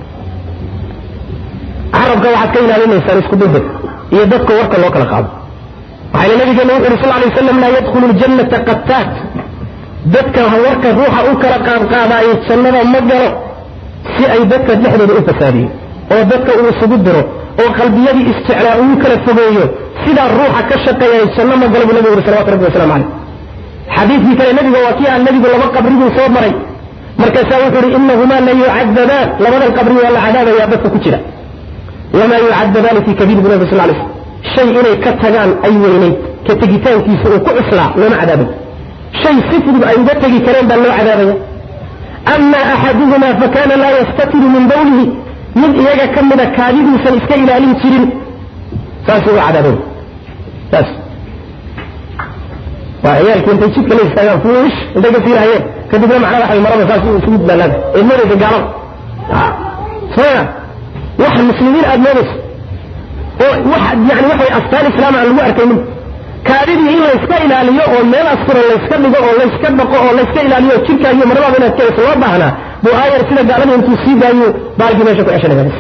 عرب قوعد كينا لنا يسار اسكو بيبك يدك ورك الوكل قاب وحين النبي صلى الله عليه وسلم لا يدخل الجنة قتات دك ورك روح أكرا قابا يتسنى ومجره si ay dadka dhexdooda u fasaadiyo oo dadka uu isugu diro oo qalbiyadii isticlaa uu kala fogeeyo sida ruuxa ka shaqeeya janno ma galay nabiga sallallahu alayhi wasallam xadiiskii kale nabiga waa kii nabiga laba qabrigu soo maray markaas uu yiri innahuma la yu'adzaban labada qabri wala cadaaba ya dadka ku jira wama yu'adzaban fi kabir ibn nabi sallallahu alayhi wasallam shay inay ka tagaan ay weynay ka tagitaankiisa oo ku islaa lama cadaabo shay sifid ay uga tagi kareen baa loo cadaabaya أما أحدهما فكان لا يستتر من بوله من إيجا كمنا كاذب سنسكي إلى أليه ترين فاسوا عذابه بس وعيال كنت تشيك ليس تغير فوش انت كثير عيال كنت تقول معنا واحد المرضى فاسوا سيد بلاد النور يتقعرب صحيح واحد المسلمين أدنابس واحد يعني واحد أسطال إسلام على الوقت منه كاريدي إلا إسكا إلى اليوم ومن أصفر الله إسكا بقى الله إسكا بقى الله إسكا إلى اليوم تلك أيام مرة بنا الكيس وضعنا بآية رسولة قالوا أنتم سيدا أيوم باقي ما شكوا عشان هذا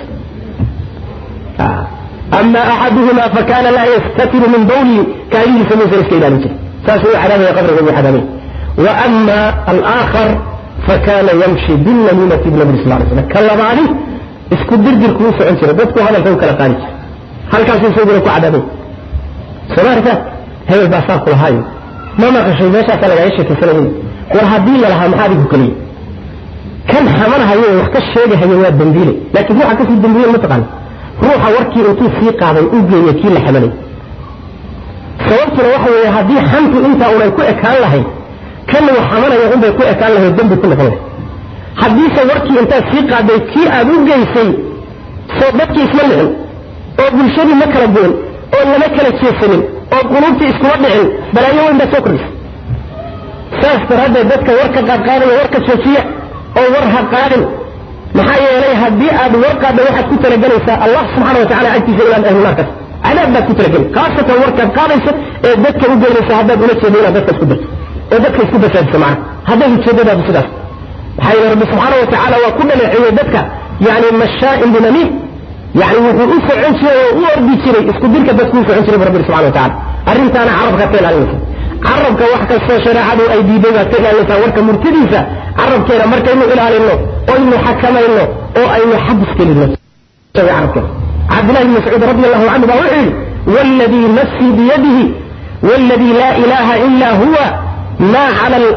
أما أحدهما فكان لا يستتر من بولي كاريدي سموسى إسكا إلى اليوم فاسوي حدامي قبر غير حدامي وأما الآخر فكان يمشي بالنميمة ابن النبي صلى الله عليه وسلم كلا بعدي اسكو درجر كروس عنشر بدكو هذا الفوق كالقاني هل كان سيسوي لكو عدامي سمعت هي الباساق الهاي ما قشي ماشي كلا يعيش في سنين والهدي لها محارب كلي كان حمرها هي وقت الشيء هي واد بنديله لكن هو عكس الدنديل متقن روح وركي اوتو في قاده اوجي يكيل حملي سوقت له waxa weey hadii xantu inta uu ku ekaan lahay kan uu xamanayo inta ku ekaan lahay dambi ku noqon hadii sawirkii inta si qaaday ki aad u geysay soo dadkii isma lixin oo bulshadii ma kala goon oo lama kala jeesanin oo qulubtii isku wadicin balaayo weyn baa soo kordhisay saas tarada dadka warka qaadqaadaya warka soofiya oo war ha qaadin maxaa yeelay hadii aad warqaada waxaad ku talagelaysaa allah subhanahu wa ta'ala agtiisa ilaa ahlunaarka cadaab baad ku talagelay qaasatan warkaad qaadaysa ee dadka u geynaysa haddaad ula jeedayna dadka isku darto oo dadka isku basaadisa macna haddaad ujeedadaadu sidaas maxaa yeelay rabbi subhanahu wa ta'ala waa ku dhaleeceeyey dadka yani mashaa'in binamiim يعني وحو سعون شيء وأرضي شيء اسكو ديرك تكون سعون شيء برب سبحانه وتعالى أرنتانا عرب كتير عليك عرب كواحد الشاشرة عدو أي دي بيجا كتير عليك ورك مرتديسة عرب كيرا مرك إنه إلى عليه أو إنه حكم إنه أو إنه حدث كلمة شو عرب كيرا عبد الله بن مسعود رضي الله عنه بقول والذي نفسي بيده والذي لا إله إلا هو ما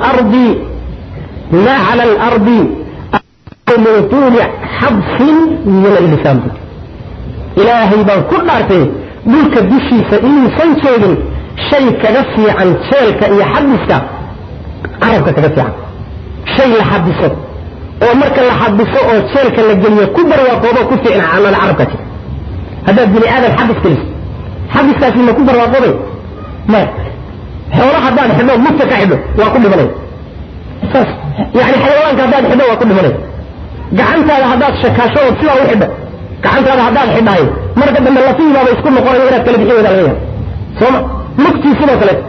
على الأرض من طول حبس من اللسان إلهي بان كل عرفه دولك دوشي سئين سنشيغن شيء كغفي عن شيء يحدثك عرفك كغفي عن شيء لحدثه ومرك لحدثه أو شيء كالجنية كبر وقوبة كفي عن العربكة هذا بني آدم حدث كلس حدث فيما كبر وقوبة ما حوالها حدان حدوه مفتك حدوه وكل بلد يعني حيوان كهدان حدوه وكل بلد قعنت هذا هداك شكاشوه بسوى وحده كعنت هذا هداك حداي مرة لما اللطيفة بيسكن مقارنة إلى التلفزيون ولا غيرها ثم مكتي سنة ثلاث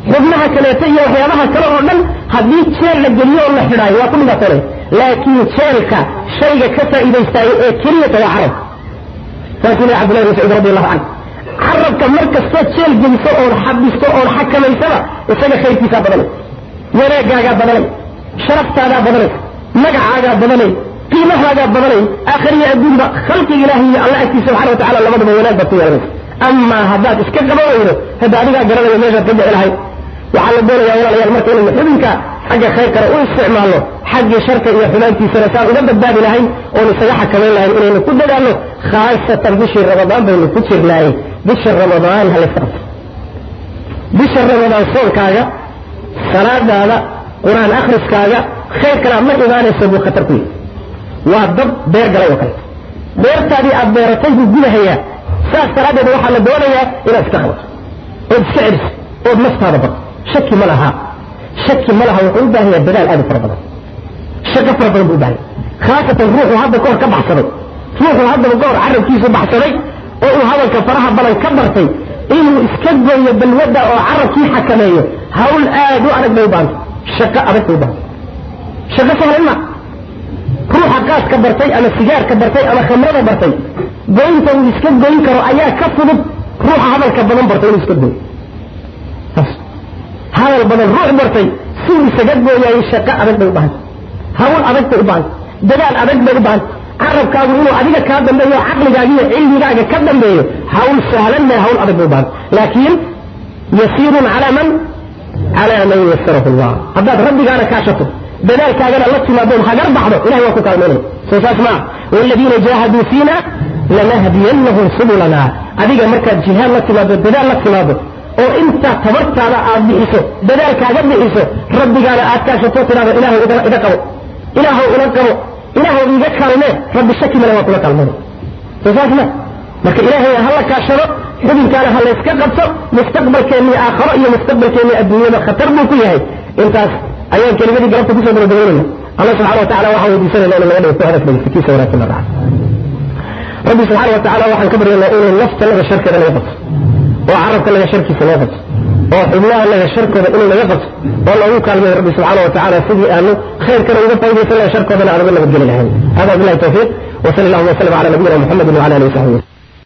xubnaha kaleeta iyo waxyaabaha kale oo dhan haddii jeel la geliyo oo la xidhaayo waa ku dhibaatoonay laakiin jeelka shayga ka faa'iidaystaayo ee keliyata waa carab saasuu leeyahay cabdullahi bin mascuud radiallahu canhu carabka mar kastoo jeel geliso oon xabisto oon xakamaysaba isaga khayrkiisaa badanay wanaagaagaa badanay sharaftaadaa badanay magacaagaa badanay qiimahaagaa badanay aakhiriya adduunba khalqiga ilaahi iyo alla agtiisa subxana wa tacala labadaba wanaag baad ku yeelanaysa amaa haddaad iska qaban weydo hadda adigaa garanaya meeshaad ka dhici lahayd waxaa la doonayaa walaalayaal marka inaynu xubinka xagga khayrkana u isticmaalno xaggii sharka iyo xumaantiisana saan uga badbaadi lahayn oon isaga xakamayn lahayn inaynu ku dadaalno khaasatan bishii ramadaan baynu ku jirnaaye bisha ramadaan halayska qabto bisha ramadaan soonkaaga salaadaada qur-aan akhriskaaga khayrkana ma imaanayso buu khatar ku yahay waa dab beer galay oo kale beertaadii aad beeratay buu gudahayaa saas daraaddeed waxaa la doonayaa inaad iska qabato ood iska celiso ood naftaada barto shaki ma laha wuxuu u baahan yahay dadaal aad u fara badan shaqo fara badan buu u baahan yahay khaasatan ruuxuu hadda kahor ka baxsaday ruuxuu haddaba kahor carabkiisu baxsaday oo uu hadalka faraha badan ka bartay inuu iska gooyo balwadda oo carabkii xakameeyo hawl aad u adag bay u baahantay shaqo adag bay u baahantay shaqo sahlan ma ruuxa qaaska bartay ama sigaarka bartay ama khamrada bartay goynta uu iska goyn karo ayaa ka fudud ruuxa hadalka badan bartay inuu iska gooyo hadal badan ruux bartay si uu isaga gooyayo shaqo adag bay u baahantay hawl adag bay u baahantay dadaal adag bay u baahantay carabkaagu inuu adiga kaa dambeeyo caqligaaga iyo cilmigaaga ka dambeeyo hawl sahlan ma hawl adag bay u baahantay laakiin yasiirun calaa man yasarahu allah haddaad rabbigaana kaashato dadaalkaagana la timaadoon hagar baxdo ilahay waa ku kaalmaynaya soo saas maa waaladiina jaahaduu fiina lanahdiyannahum subulana adiga markaad jihaad la timaado dadaal la timaado oo inta tabartaada aad bixiso dadaalkaaga bixiso rabbigaana aad kaashato tiraado ilaahu iga qabo ilaahu ila qabo ilaahu iga kaalmee rabbi shaki male waa kula kaalmaynaya soo saas ma marka ilaahay ha la kaashado xubinkaana ha la iska qabto mustaqbalkeennii aakharo iyo mustaqbalkeennii adduunyada khatar buu ku yahay intaas ayaan kelimadii galabta kusoo dabadabaynayna allah subxana wa tacala waxaan weydiisanayna inu naga dhigto hadaf dhegeystikiisa wanaagsan la raaca rabbi subxaana wa tacala waxaan ka baryaynaa inuu nafta naga sharkeeda naga qabto oo carabka naga sharkiisa naga qabto oo xubnaha naga sharkooda inuu naga qabto oo noogu kaalmeeyo rabbi subxaana wa tacala sidii aanu khayrkana uga faa'idaysan lahay sharkoodana aan uga nabadgeli lahayn hada billahi tawfiiq wa sali allahuma wasalam ala nabiyina muxamedin wala alihi wasaxbihi